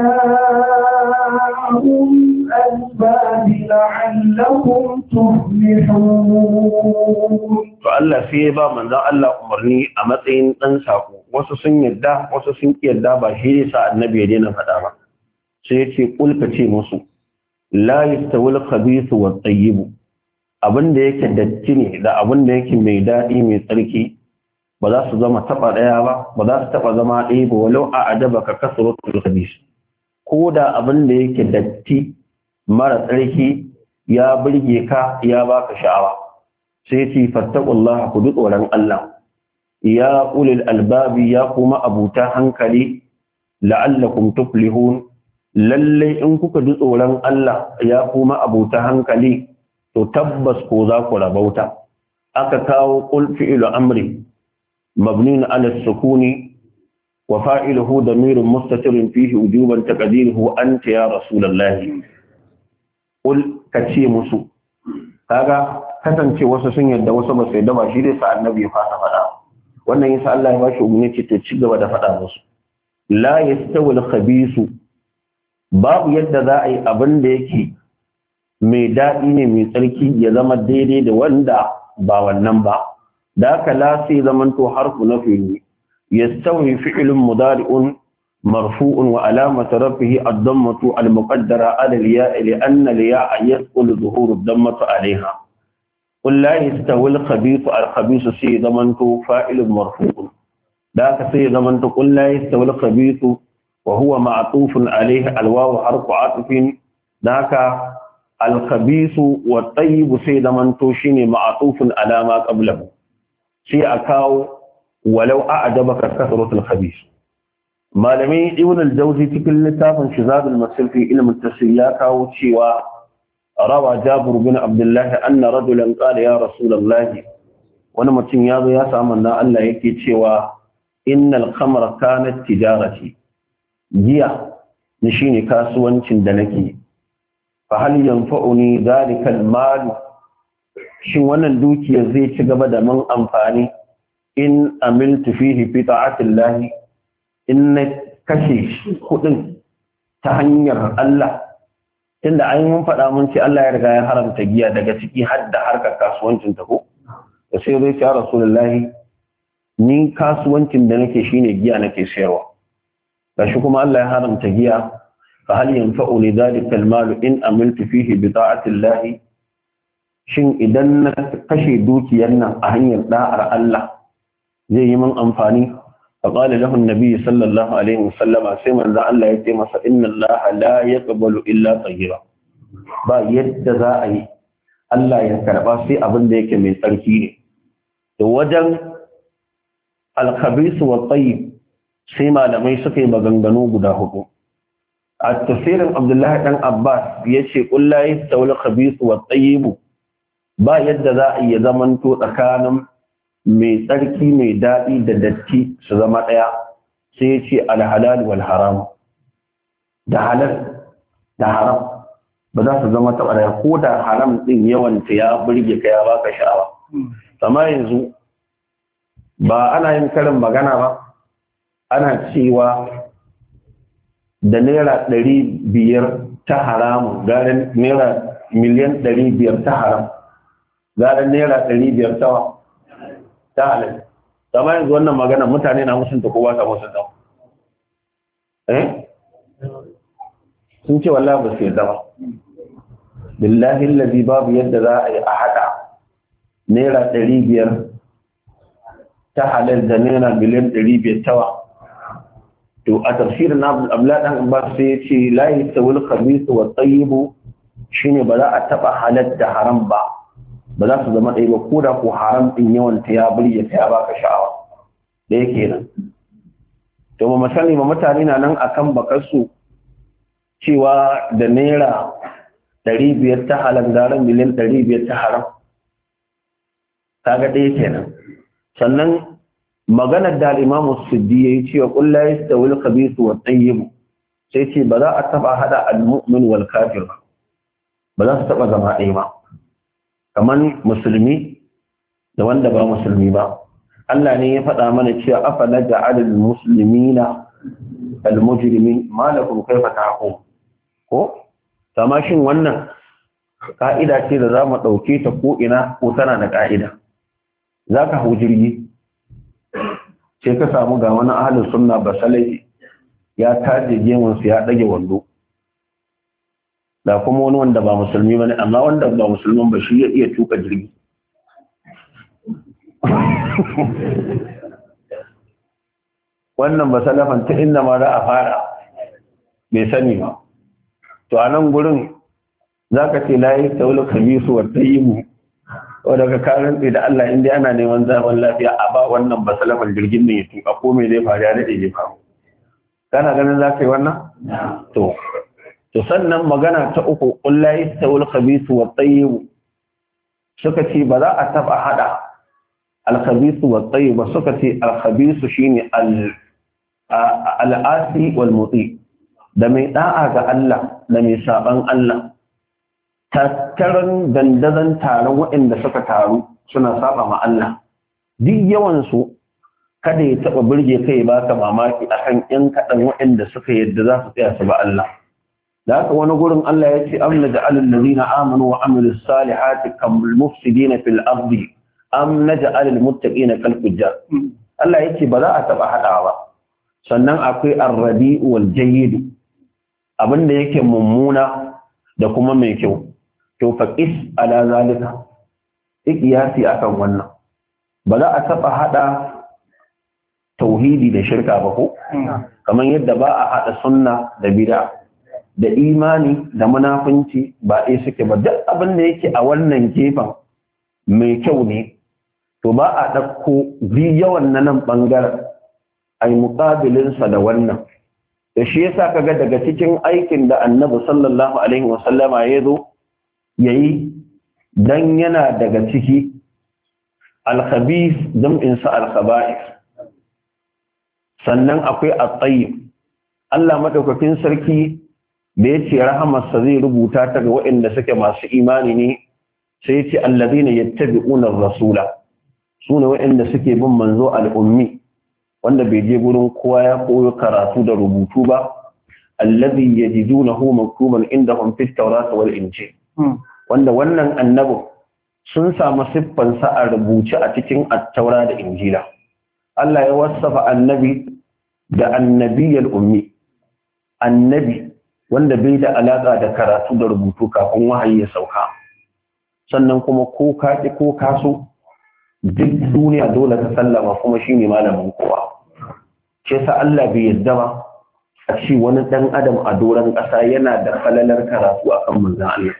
Speaker 2: أولي الألباب لعلكم تفلحون
Speaker 1: to Allah sai ya ba manzon Allah umarni a matsayin dan sako wasu sun yarda wasu sun yarda ba shi ne sa annabi ya daina faɗa ba sai ya ce kulka ce musu la yastawil khabith wa tayyib abinda yake datti ne da abinda yake mai dadi mai tsarki ba za su zama taba daya ba ba za su taba zama ɗaya ba walau a adaba ka kasratul khabis ko da abin da yake datti mara tsarki ya burge ka ya baka sha'awa sai ce fattaqullaha ku bi tsoron Allah ya ulil albabi ya kuma abuta hankali la'allakum tuflihun lalle in kuka ji tsoron Allah ya kuma abuta hankali to tabbas ko za ku rabauta aka kawo qul fi'lu amri mabniun ala sukuni wa fa'iluhu damirun mustatirun fihi wujuban taqdiruhu anta ya rasulullahi qul kace musu kaga kasance wasu sun yadda wasu ba sai da ba shi dai sa annabi ya fara fada wannan yasa Allah ya bashi umarni ce ta ci gaba da fada musu la yastawi al-khabisu babu yadda za a yi abin da yake mai daɗi ne mai tsarki ya zama daidai da wanda ba wannan ba da haka la sai zamanto harfu na fi'li yastawi fi'lun mudari'un marfu'un wa alamatu rafihi ad-dammatu al-muqaddara 'ala al-ya'i li anna al-ya'a yasqulu dhuhuru ad-dammatu 'alayha qul la yastawi al-khabithu al-khabithu sai zamanto fa'ilun marfu'un da haka sai zamanto qul la yastawi al-khabithu وهو معطوف عليه الواو حرف عطف ذاك الخبيث والطيب سيد من توشيني معطوف على ما قبله شيء أكاو ولو أعجبك كثرة الخبيث ما لم ابن الجوزي تكل لتافا شذاب المسل في علم التسليات أو شيوا روى جابر بن عبد الله أن رجلا قال يا رسول الله ونما تنياض يا سامنا الله يكي شيوا إن الخمر كانت تجارتي giya ni shine kasuwancin da nake fa hal yanfa'uni zalika al-mal shin wannan dukiyar zai ci gaba da mun amfani in amiltu fihi fi ta'atillah in na kashe kudin ta hanyar Allah tunda an mun faɗa mun ce Allah ya riga ya haramta giya daga ciki har da harkar kasuwancin ta ko da sai zai ce ya rasulullahi ni kasuwancin da nake shine giya nake sayarwa gashi kuma Allah ya haramta giya fa hal yanfa'u li dhalika al-mal in amiltu fihi bi ta'ati Allah shin idan na kashe dukiyar nan a hanyar da'ar Allah zai yi min amfani fa qala lahu an-nabi sallallahu alaihi wasallam sai manzo Allah ya ce masa inna Allah la yaqbalu illa tayyiba ba yadda za a yi Allah ya karba sai abin da yake mai tsarki ne to wajen al-khabith wa tayyib sai malamai suka yi maganganu guda hudu a tafsirin Abdullahi dan Abbas yace qul la yastawil khabith wa tayyib ba yadda za a yi zamanto tsakanin mai tsarki mai dadi da datti su zama daya sai yace al halal wal haram da halal da haram ba za su zama taba daya ko da haram din yawan ta ya burge ka ya baka sha'awa amma yanzu ba ana yin karin magana ba ana cewa da naira ɗari biyar ta haramun garin naira miliyan ɗari biyar ta haram garin naira ɗari biyar ta ta halal sama yanzu wannan magana mutane na musunta ko ba ta musunta eh sun ce wallahi ba su yadda ba billahi allazi babu yadda za a yi a haɗa naira ɗari biyar ta halal da naira miliyan ɗari biyar tawa to a tafsirin Abdullah dan Abbas sai yace la yastawil khabith wa tayyib shine ba za a taba halal da haram ba ba za su zama ɗaya ba ko da ko haram din yawan ta ya burge ta ya baka sha'awa da yake nan to mu misali ma mutane na nan akan bakar su cewa da naira ɗari biyar ta halal da miliyan ɗari biyar ta haram kaga ɗaya kenan sannan maganar da al-Imam As-Siddi yayi cewa qul la yastawi al-khabith wa at-tayyib sai ce ba za a taba hada al-mu'min wal kafir ba za su taba zama ɗaya ba kaman musulmi da wanda ba musulmi ba Allah ne ya faɗa mana cewa afala ja'alul muslimina al-mujrimin ma lakum kayfa tahkum ko sama shin wannan ka'ida ce da za mu dauke ta ko ina ko tana da ka'ida zaka hau jirgi sai ka samu ga wani ahalin sunna basalai ya taje gemunsu ya ɗage wando da kuma wani wanda ba musulmi ba ne amma wanda ba musulman ba shi ya iya tuka jirgi wannan ba salafan ta inda ma za a fara bai sani ba to a nan gurin za ka ce layi ta wuli kamisu wata yi mu o daga karin tsaye da Allah inda ana neman zaman lafiya a ba wannan ba salafan jirgin ne ya tuka ko mai zai faru ya daɗe ya faru kana ganin za ka yi wannan to to sannan magana ta uku kullayi ta wuli kamisu wata yi mu suka ce ba za a taɓa haɗa alkhabisu wa tsayi ba suka ce alkhabisu shine al'asi wal mutsi da mai da'a ga Allah da mai saban Allah tattaran dandazon taron waɗanda suka taru suna saba ma Allah duk yawansu kada ya taɓa burge kai baka mamaki akan yan kaɗan waɗanda suka yadda za su tsaya su ba Allah da haka wani gurin Allah ya ce amna ja'alul ladina amanu wa amilus salihati kal mufsidina fil ardi am naj'alul muttaqina kal fujjar Allah yake ba za a taba hadawa ba sannan akwai ar-rabi'u wal jayyid abinda yake mummuna da kuma mai kyau to faqis ala zalika ikiyasi akan wannan ba za a taba hada tauhidi da shirka ba ko kamar yadda ba a hada sunna da bid'a da imani da munafunci ba ɗaya suke ba duk abin da yake a wannan gefen mai kyau ne to ba a ɗauko bi yawan na nan ɓangaren a yi muƙabilinsa da wannan da shi yasa kaga daga cikin aikin da annabi sallallahu alaihi wasallama ya zo ya yi don yana daga ciki alkhabis jam'insa alkhaba'is sannan akwai at-tayyib Allah madaukakin sarki da ya ce rahamarsa zai rubuta ta ga waɗanda suke masu imani ne sai ya ce allazina yattabi'una ar-rasula sune waɗanda suke bin manzo al-ummi wanda bai je gurin kowa ya koyo karatu da rubutu ba allazi yajidunahu maktuban indahum fit tawrat wal injil wanda wannan annabi sun samu siffan sa a rubuce a cikin at-taura da injila Allah ya wasafa annabi da annabiyul ummi annabi wanda bai da alaƙa da karatu da rubutu kafin wahayi ya sauka sannan kuma ko ka ki ko ka so duk duniya dole ta sallama kuma shine malamin kowa ce sa Allah bai yadda ba a ce wani dan adam a doron ƙasa yana da falalar karatu akan manzon Allah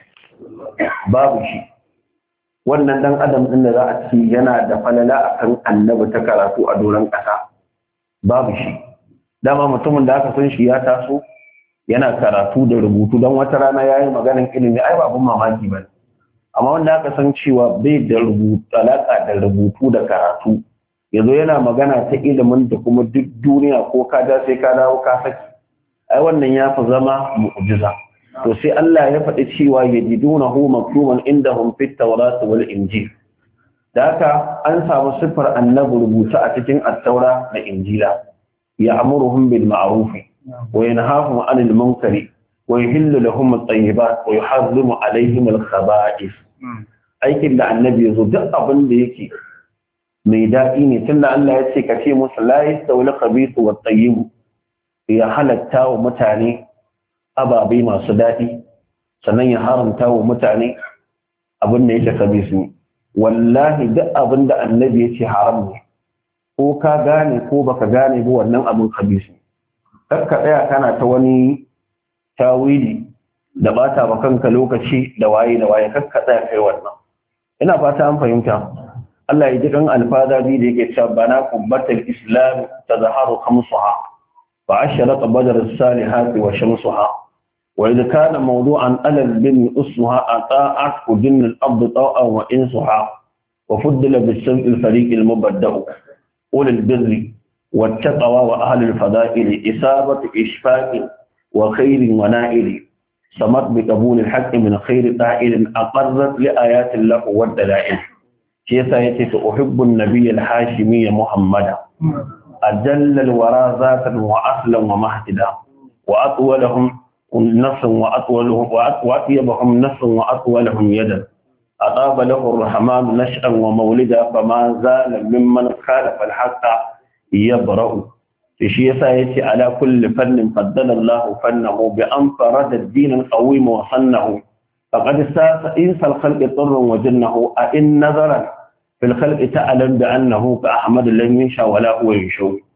Speaker 1: babu shi wannan dan adam din da za a ce yana da falala akan annabi ta karatu a doron ƙasa babu shi dama mutumin da aka san shi ya taso yana karatu da rubutu don wata rana ya yi maganin ilimi ai babun mamaki ba amma wanda aka san cewa bai da rubutu alaka da rubutu da karatu yanzu yana magana ta ilimin da kuma duk duniya ko ka da sai ka dawo ka saki ai wannan ya fi zama mu'jiza to sai Allah ya faɗi cewa yajidunahu maktuban indahum fit tawrat wal injil da haka an samu sifar annabi rubuta a cikin at-taura da injila ya'muruhum bil ma'ruf وينهاهم عن المنكر ويحل لهم الطيبات ويحرم عليهم الخبائث aikin da annabi yazo duk abin da yake mai daɗi ne tunda Allah ya ce kace musu la yastawil khabith wa tayyib ya halatta wa mutane ababai masu daɗi sannan ya haramta wa mutane abin da yake khabith wallahi duk abin da annabi ya ce haram ne ko ka gane ko baka gane ba wannan abin khabith kakka tsaya kana ta wani tawili da bata ba kanka lokaci da waye da waye kakka tsaya kai wannan ina fata an fahimta Allah ya ji kan alfadabi da yake cewa bana kubbatul islam tazharu khamsuha wa asharat badr as-salihat wa shamsuha wa idha kana mawdu'an alal bin usha ata'at jinn al-ard ta'a wa insuha wa fuddila bis-sam'i al-fariq al-mubadda'u ulul birri والتقوى وأهل الفضائل إصابة إشفاق وخير ونائل سمت بقبول الحق من خير طائل أقرت لآيات الله والدلائل كيف يتف أحب النبي الحاشمي محمدا أجل الورى ذاتا وأصلا ومهتدا وأطولهم نصا وأطولهم وأطيبهم نصا وأطولهم يدا أطاب له الرحمن نشأ ومولدا فما زال ممن خالف الحق يبرأ shi yasa yace ala kulli fannin faddala Allah fannahu bi an farada ad-din al-qawim wa sannahu faqad sasa insa al-khalqi turran wa jannahu a in nazara fil khalqi ta'lam bi annahu ka ahmad lam yasha wala huwa yashu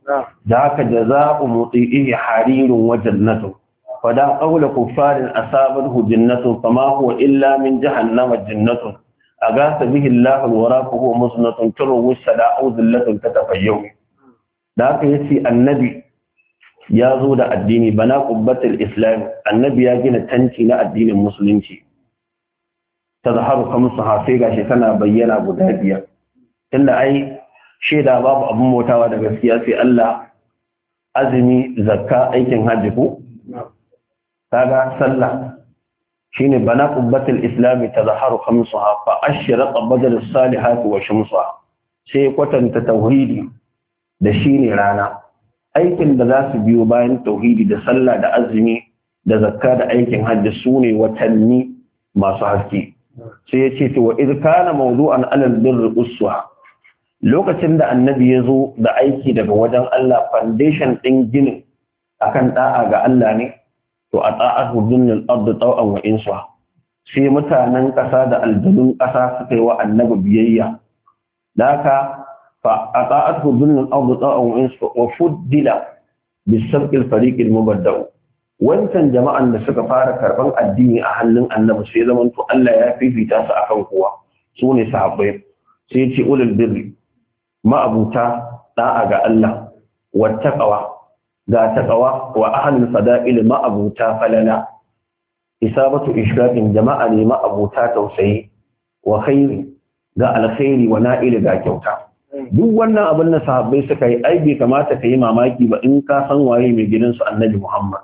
Speaker 1: da haka jaza'u muti'i harirun wa jannatu fada qawla kuffarin asabahu jannatu fama huwa illa min jahannama jannatu agasa bihi Allahu al-wara fa huwa musnatun turu sada'u dhillatun tatafayyu da haka yace annabi ya zo da addini bana qubbatul islam annabi ya gina tanci na addinin musulunci tazharu kamsa sai gashi tana bayyana guda biyar tunda ai shaida babu abin motawa da gaskiya sai Allah azumi zakka aikin hajji ko kaga sallah shine bana qubbatul islam tazharu khamsuha fa ashraqa badal as-salihati wa shamsuha sai kwatanta tauhidi da shine rana aikin da za su biyo bayan tauhidi da sallah da azumi da zakka da aikin hajji sune watanni masu haske sai ya ce to wa idh kana mawdu'an ala al-birr uswa lokacin da annabi ya zo da aiki daga wajen Allah foundation din ginin akan da'a ga Allah ne to a ta'atu dunnal ard taw'an wa insa sai mutanen ƙasa da aljanun ƙasa suka yi wa annabi biyayya daka fa ata'atu dunnal ard taw'an wa insa wa fuddila bisabq al-fariq al-mubadda'u wancan jama'an da suka fara karban addini a hannun annabi sai zaman to Allah ya fifita su akan kowa su ne sahabbai sai ya ce ulul birri ma'abuta da'a ga Allah wattaqwa ga taqwa wa ahlul fada'il ma'abuta falala isabatu ishraqin jama'a ne ma'abuta tausayi wa khairi ga alkhairi wa na'il ga kyauta duk wannan abin da sahabbai suka yi ai bai kamata ka yi mamaki ba in ka san waye mai gidansu annabi Muhammad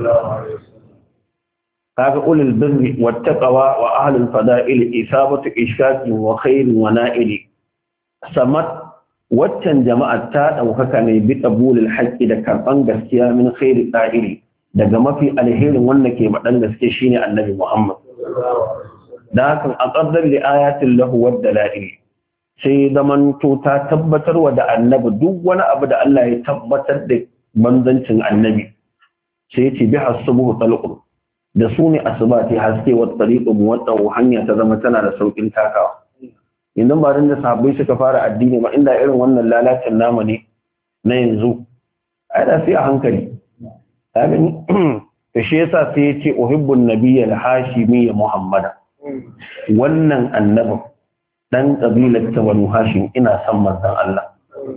Speaker 1: kaga ulul birri wattaqwa wa ahlul fada'il isabatu ishraqin wa khairin wa na'il samat waccan jama'a ta ɗaukaka ne bi ƙabulul haƙƙi da karɓan gaskiya min khairi ɗa'iri daga mafi alherin wanda ke faɗan gaske shine annabi Muhammad. Da hakan a ƙaddar da ayatin lahu wadda la'iri sai zamanto ta tabbatar wa da annabi duk wani abu da Allah ya tabbatar da manzancin annabi sai ce bi hasubuhu talqu da su ne asibati haske wa tariqu muwadda hanya ta zama tana da saukin takawa. Idan ba da sahabbai suka fara addini ma inda irin wannan lalacin namu ne na yanzu ai da sai a hankali ka gani to shi yasa sai ya ce uhibbun nabiyyal hashimi muhammada wannan annabin dan kabilar ta banu hashim ina son manzon Allah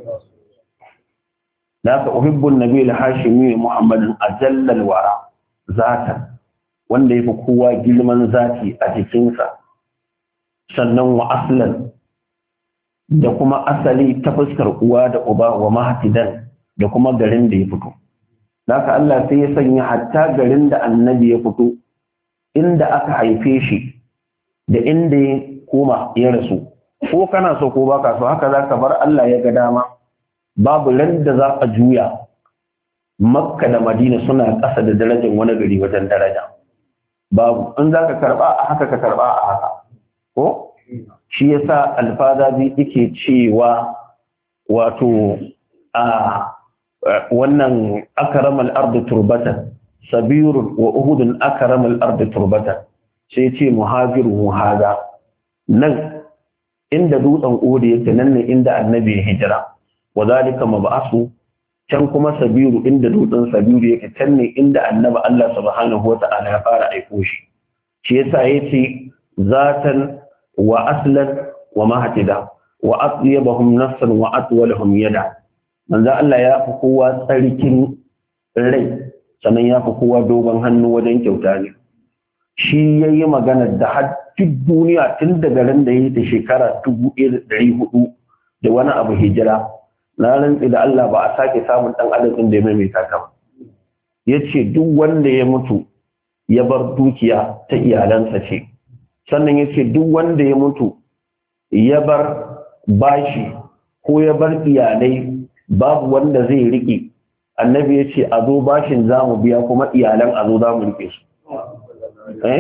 Speaker 1: da ka uhibbun nabiyyal hashimi muhammadan ajallal wara zatan wanda yafi kowa girman zati a jikinsa sannan wa aslan da kuma asali ta fuskar uwa da uba wa mahtidan da kuma garin da ya fito haka Allah sai ya sanya hatta garin da annabi ya fito inda aka haife shi da inda ya koma ya rasu ko kana so ko baka so haka zaka bar Allah ya ga dama babu ran da za a juya Makka da Madina suna ƙasa da darajar wani gari wajen daraja babu in zaka karba a haka ka karba a haka ko shi yasa alfazabi yake cewa wato a wannan akramal ardi turbatan sabirun wa uhudun akramal ardi turbatan sai ce muhajiru hada nan inda dutsen uhud yake nan ne inda annabi ya hijira wa zalika mab'asu can kuma sabiru inda dutsen sabiru yake can ne inda annabi Allah subhanahu wata'ala ya fara aiko shi shi yasa yace zatan wa aslan wa mahtida wa atyabahum nafsan wa atwalahum yada manzo Allah ya fi kowa tsarkin rai sannan ya fi kowa dogon hannu wajen kyauta ne shi yayi magana da har duk duniya tun daga ran da yayi ta shekara dubu ɗaya da ɗari hudu da wani abu hijira na rantsi da Allah ba a sake samun dan adam da ya maimaita ta ba yace duk wanda ya mutu ya bar dukiya ta iyalansa ce sannan ya ce duk wanda ya mutu ya bar bashi ko ya bar iyalai babu wanda zai riƙe annabi ya ce a zo bashin za mu biya kuma iyalan a zo za mu riƙe su eh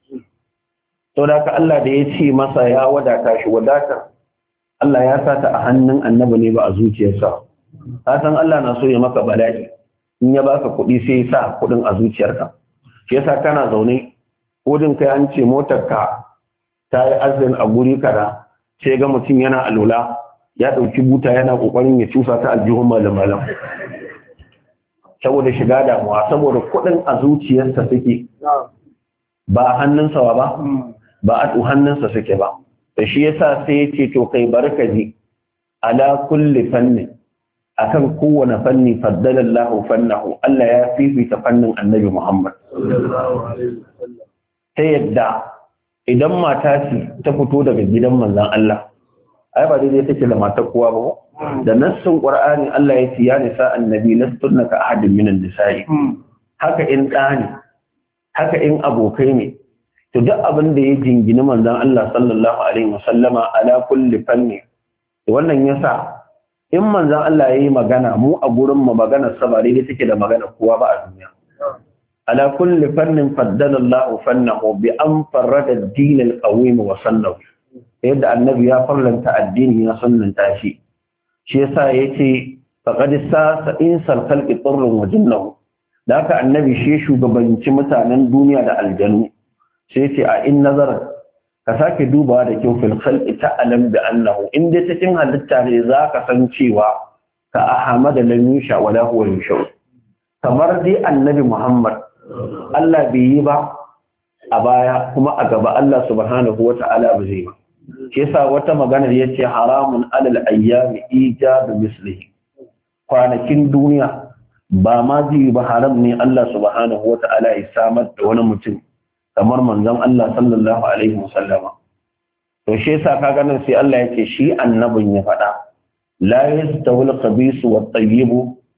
Speaker 1: to da ka Allah da ya ce masa ya wadata shi wadatar Allah ya sata a hannun annabi ne ba a zuciyarsa ka san Allah na so ya maka bala'i in ya baka kuɗi sai ya sa kuɗin a zuciyarka shi yasa kana zaune kodin kai an ce motar ka ta yi azin a guri kada sai ga mutum yana alula ya ɗauki buta yana ƙoƙarin ya cusa ta aljihun malam-malam saboda shiga damuwa saboda kuɗin a zuciyarsa suke ba a hannunsa ba ba a hannunsa suke ba da shi yasa sai ya ce to kai barkaji ala kulli fanni akan kowane fanni faddalallahu fannahu Allah ya fifita fannin annabi Muhammad ta yadda idan mata ce ta fito daga gidan manzon Allah ai ba daidai take da matar kowa ba da nassin Qur'ani Allah ya ce ya nisa annabi lastunna ka ahadin minan nisa'i haka in ɗani haka in abokai ne to duk abin da ya jingini manzon Allah sallallahu alaihi wasallama ala kulli fanni wannan yasa in manzon Allah yayi magana mu a gurin mu magana sabari da take da magana kowa ba a duniya ala kulli fannin faddala Allah fannahu bi an farrada ad-din al-qawim wa sallahu yadda annabi ya farlanta addini ya sunnanta shi shi yasa yace faqad sasa insal khalqi turrun wa jinnahu da haka annabi shi shugabanci mutanen duniya da aljanu sai ce a in nazar ka sake dubawa da kyau fil khalqi ta'lam bi annahu inda cikin halitta ne zaka san cewa ka ahmad lam yusha wala huwa yusha kamar dai annabi Muhammad Allah bai yi ba a baya kuma a gaba Allah subhanahu wata'ala ba zai ba shi yasa wata magana yace haramun alal ayyami ijab mislihi kwanakin duniya ba ma zai ba haram ne Allah subhanahu wata'ala ya samar da wani mutum kamar manzon Allah sallallahu alaihi wasallama to shi yasa kaga nan sai Allah yake shi annabin ya faɗa la yastawil khabith wat tayyib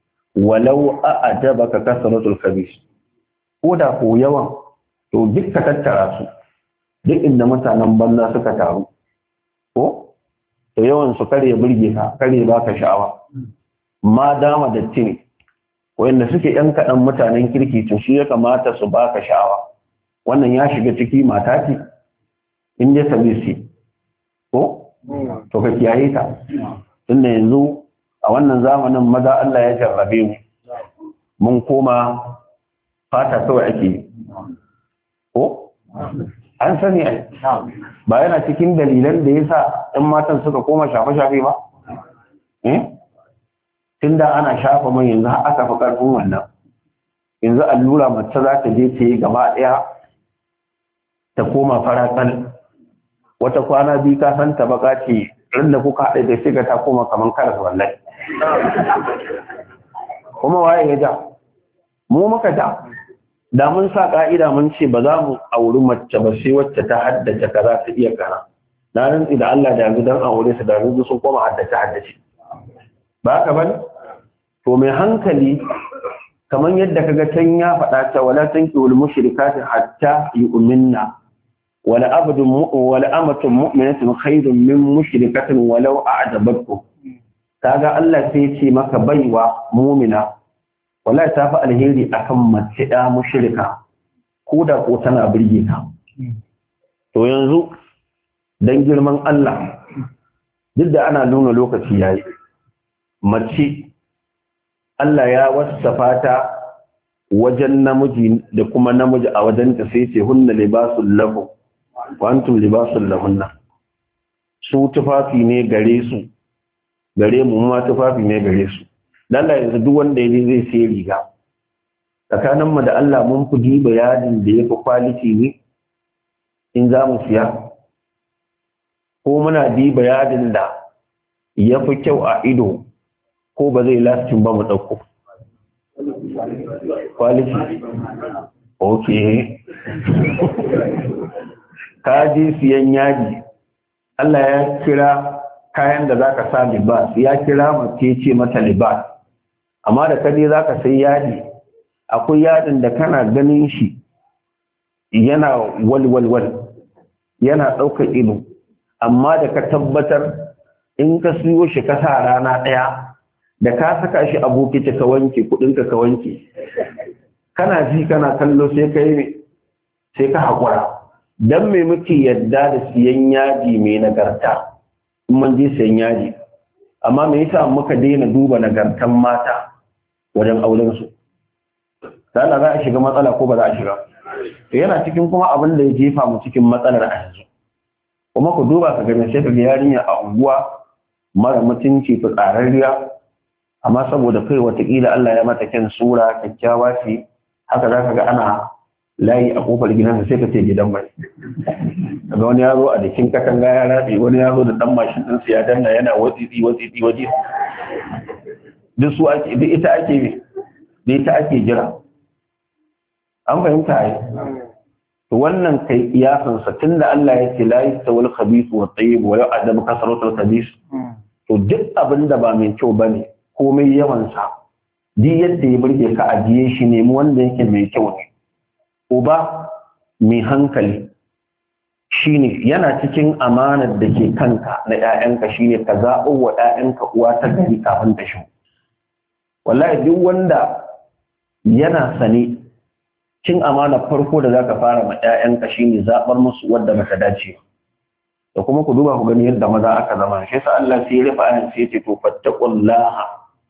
Speaker 1: walau a'jabaka kasratul khabith ko da ko yawan to duk ka tattara su duk inda mutanen banza suka taru ko to yawan su kare burge ka kare baka sha'awa ma dama datti ne wanda suke yan kaɗan mutanen kirki to shi ya kamata su baka sha'awa wannan ya shiga ciki mata ce in ya same shi ko to ka kiyaye ta tunda yanzu a wannan zamanin maza Allah ya jarrabe mu mun koma fata kawai ake ko an sani ai ba yana cikin dalilan da yasa ɗan matan suka koma shafe-shafe ba eh tunda ana shafa mai yanzu aka fi ƙarfin wannan yanzu allura mace za ta je ta yi gaba ɗaya ta koma faratsal wata kwana biyu ka san ta baka ce inda kuka haɗe da shiga ta koma kamar karas wallahi kuma waye ya ja mu muka ja da mun sa ka'ida mun ce ba za mu auri mace ba sai wacce ta haddace kaza ta iya kana na rantsi da Allah da yanzu dan aure su da yanzu sun koma haddace haddace ba ka bane to mai hankali kamar yadda kaga can ya faɗa ta wala tankihul mushrikati hatta yu'minna wala abdun wala amatun mu'minatun khairun min mushrikatin walau a'jabatkum kaga Allah sai ya ce maka baiwa mu'mina wallahi ta fi alheri akan mace da mushrika ko da ko tana birge ka to yanzu dan girman Allah duk da ana nuna lokaci yayi mace Allah ya wasafa ta wajen namiji da kuma namiji a wajen ta sai ce hunna libasul lahu wa antum libasul lahunna su tufafi ne gare su gare mu ma tufafi ne gare su dan Allah yanzu duk wanda yaje zai sai riga tsakanin mu da Allah mun fi diba yadin da yafi quality ne in za mu siya ko muna diba yadin da yafi kyau a ido ko ba zai lastin ba mu ɗauko quality okay ka ji siyan yaji Allah ya kira kayan da zaka sa libas ya kira mace ce mata libas amma da kaje zaka sai yaji akwai yadin da kana ganin shi yana walwalwal yana ɗaukar ido amma da ka tabbatar in ka siyo shi ka sa rana ɗaya da ka saka shi a bokiti ka wanke kudinka ka wanke kana ji kana kallo sai ka yi sai ka haƙura don me muke yadda da siyan yaji mai nagarta in mun je siyan yaji amma me yasa muka daina duba nagartan mata wajen auren su sana za a shiga matsala ko ba za a shiga to yana cikin kuma abin da ya jefa mu cikin matsalar a yanzu kuma ku duba ka gani sai ka ga yarinya a unguwa mara mutunci fitsararriya amma saboda kai watakila Allah ya mata kyan sura kyakkyawa ce haka za ka ga ana layi a kofar gidansa sai ka ce gidan mai daga wani yaro a jikin katanga ya rabe wani yaro da dan mashin din ya danna yana watsitsi watsitsi waje duk su ake duk ita ake da ita ake jira an fahimta ai to wannan kai iyasan sa tunda Allah ya ce la yastawil khabith wa tayyib wa ya'dam kasratul khabith to duk abin da ba mai kyau bane komai yawan sa duk yadda ya burge ka ajiye shi ne mu wanda yake mai kyau ne uba mai hankali shine yana cikin amanar da ke kanka na ƴaƴanka shine ka zaɓo wa ƴaƴanka uwa ta gari kafin ta shi wallahi duk wanda yana sane cin amanar farko da zaka fara ma ƴaƴanka shine zaɓar musu wadda bata dace da kuma ku duba ku gani yadda maza aka zama shi sa Allah sai ya rufe ayan sai ya ce to fattaqullaha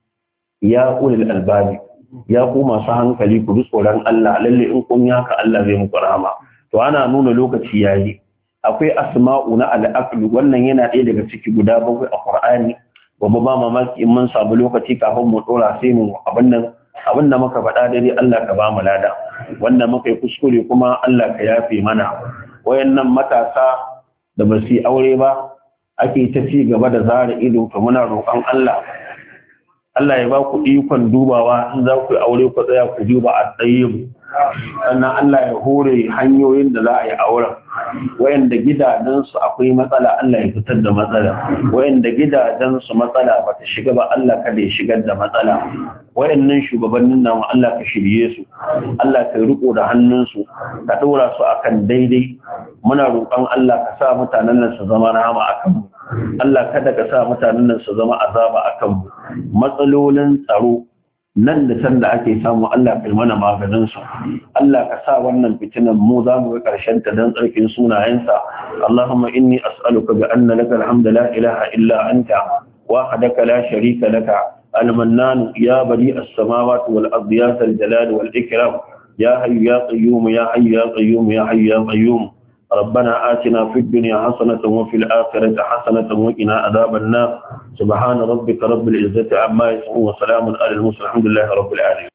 Speaker 1: ya ulil albabi ya ku masu hankali ku bi tsoron Allah lalle in kun yi haka Allah zai muku rahama to ana nuna lokaci yayi akwai asma'u na al-aql wannan yana ɗaya daga ciki guda bakwai a Qur'ani gobe ba mamaki in mun samu lokaci kafin mu dora sai mu abin nan abin da muka faɗa daidai Allah ka ba mu lada wanda muka yi kuskure kuma Allah ka yafe mana wayannan matasa da ba su yi aure ba ake ta ci gaba da zara ido to muna roƙon Allah Allah ya ba ku ikon dubawa in za ku yi aure ku tsaya ku duba a tsaye mu sannan Allah ya hore hanyoyin da za a yi auren wayanda gidajensu akwai matsala Allah ya fitar da matsala wayanda gidajensu matsala ba ta shiga ba Allah kada ya shigar da matsala wayannan shugabannin namu Allah ka shirye su Allah ka riko da hannunsu ka ɗora su akan daidai muna roƙon Allah ka sa mutanen nan su zama rahama akan mu Allah kada ka sa mutanen nan su zama azaba akan mu matsalolin tsaro nan da can da ake samu Allah kai mana maganin su Allah ka sa wannan fitinan mu za mu ga karshen ta dan tsarkin sunayensa Allahumma inni as'aluka bi anna laka alhamdu la ilaha illa anta wahdaka la sharika laka al-mannan ya bari as-samawati wal ardi ya zal jalali wal ikram ya hayyu ya qayyum ya hayyu ya qayyum ya hayyu ya qayyum ربنا آتنا في الدنيا حسنة وفي الآخرة حسنة وقنا عذاب النار سبحان ربك رب العزة عما يصفون وسلام على المرسلين الحمد لله رب العالمين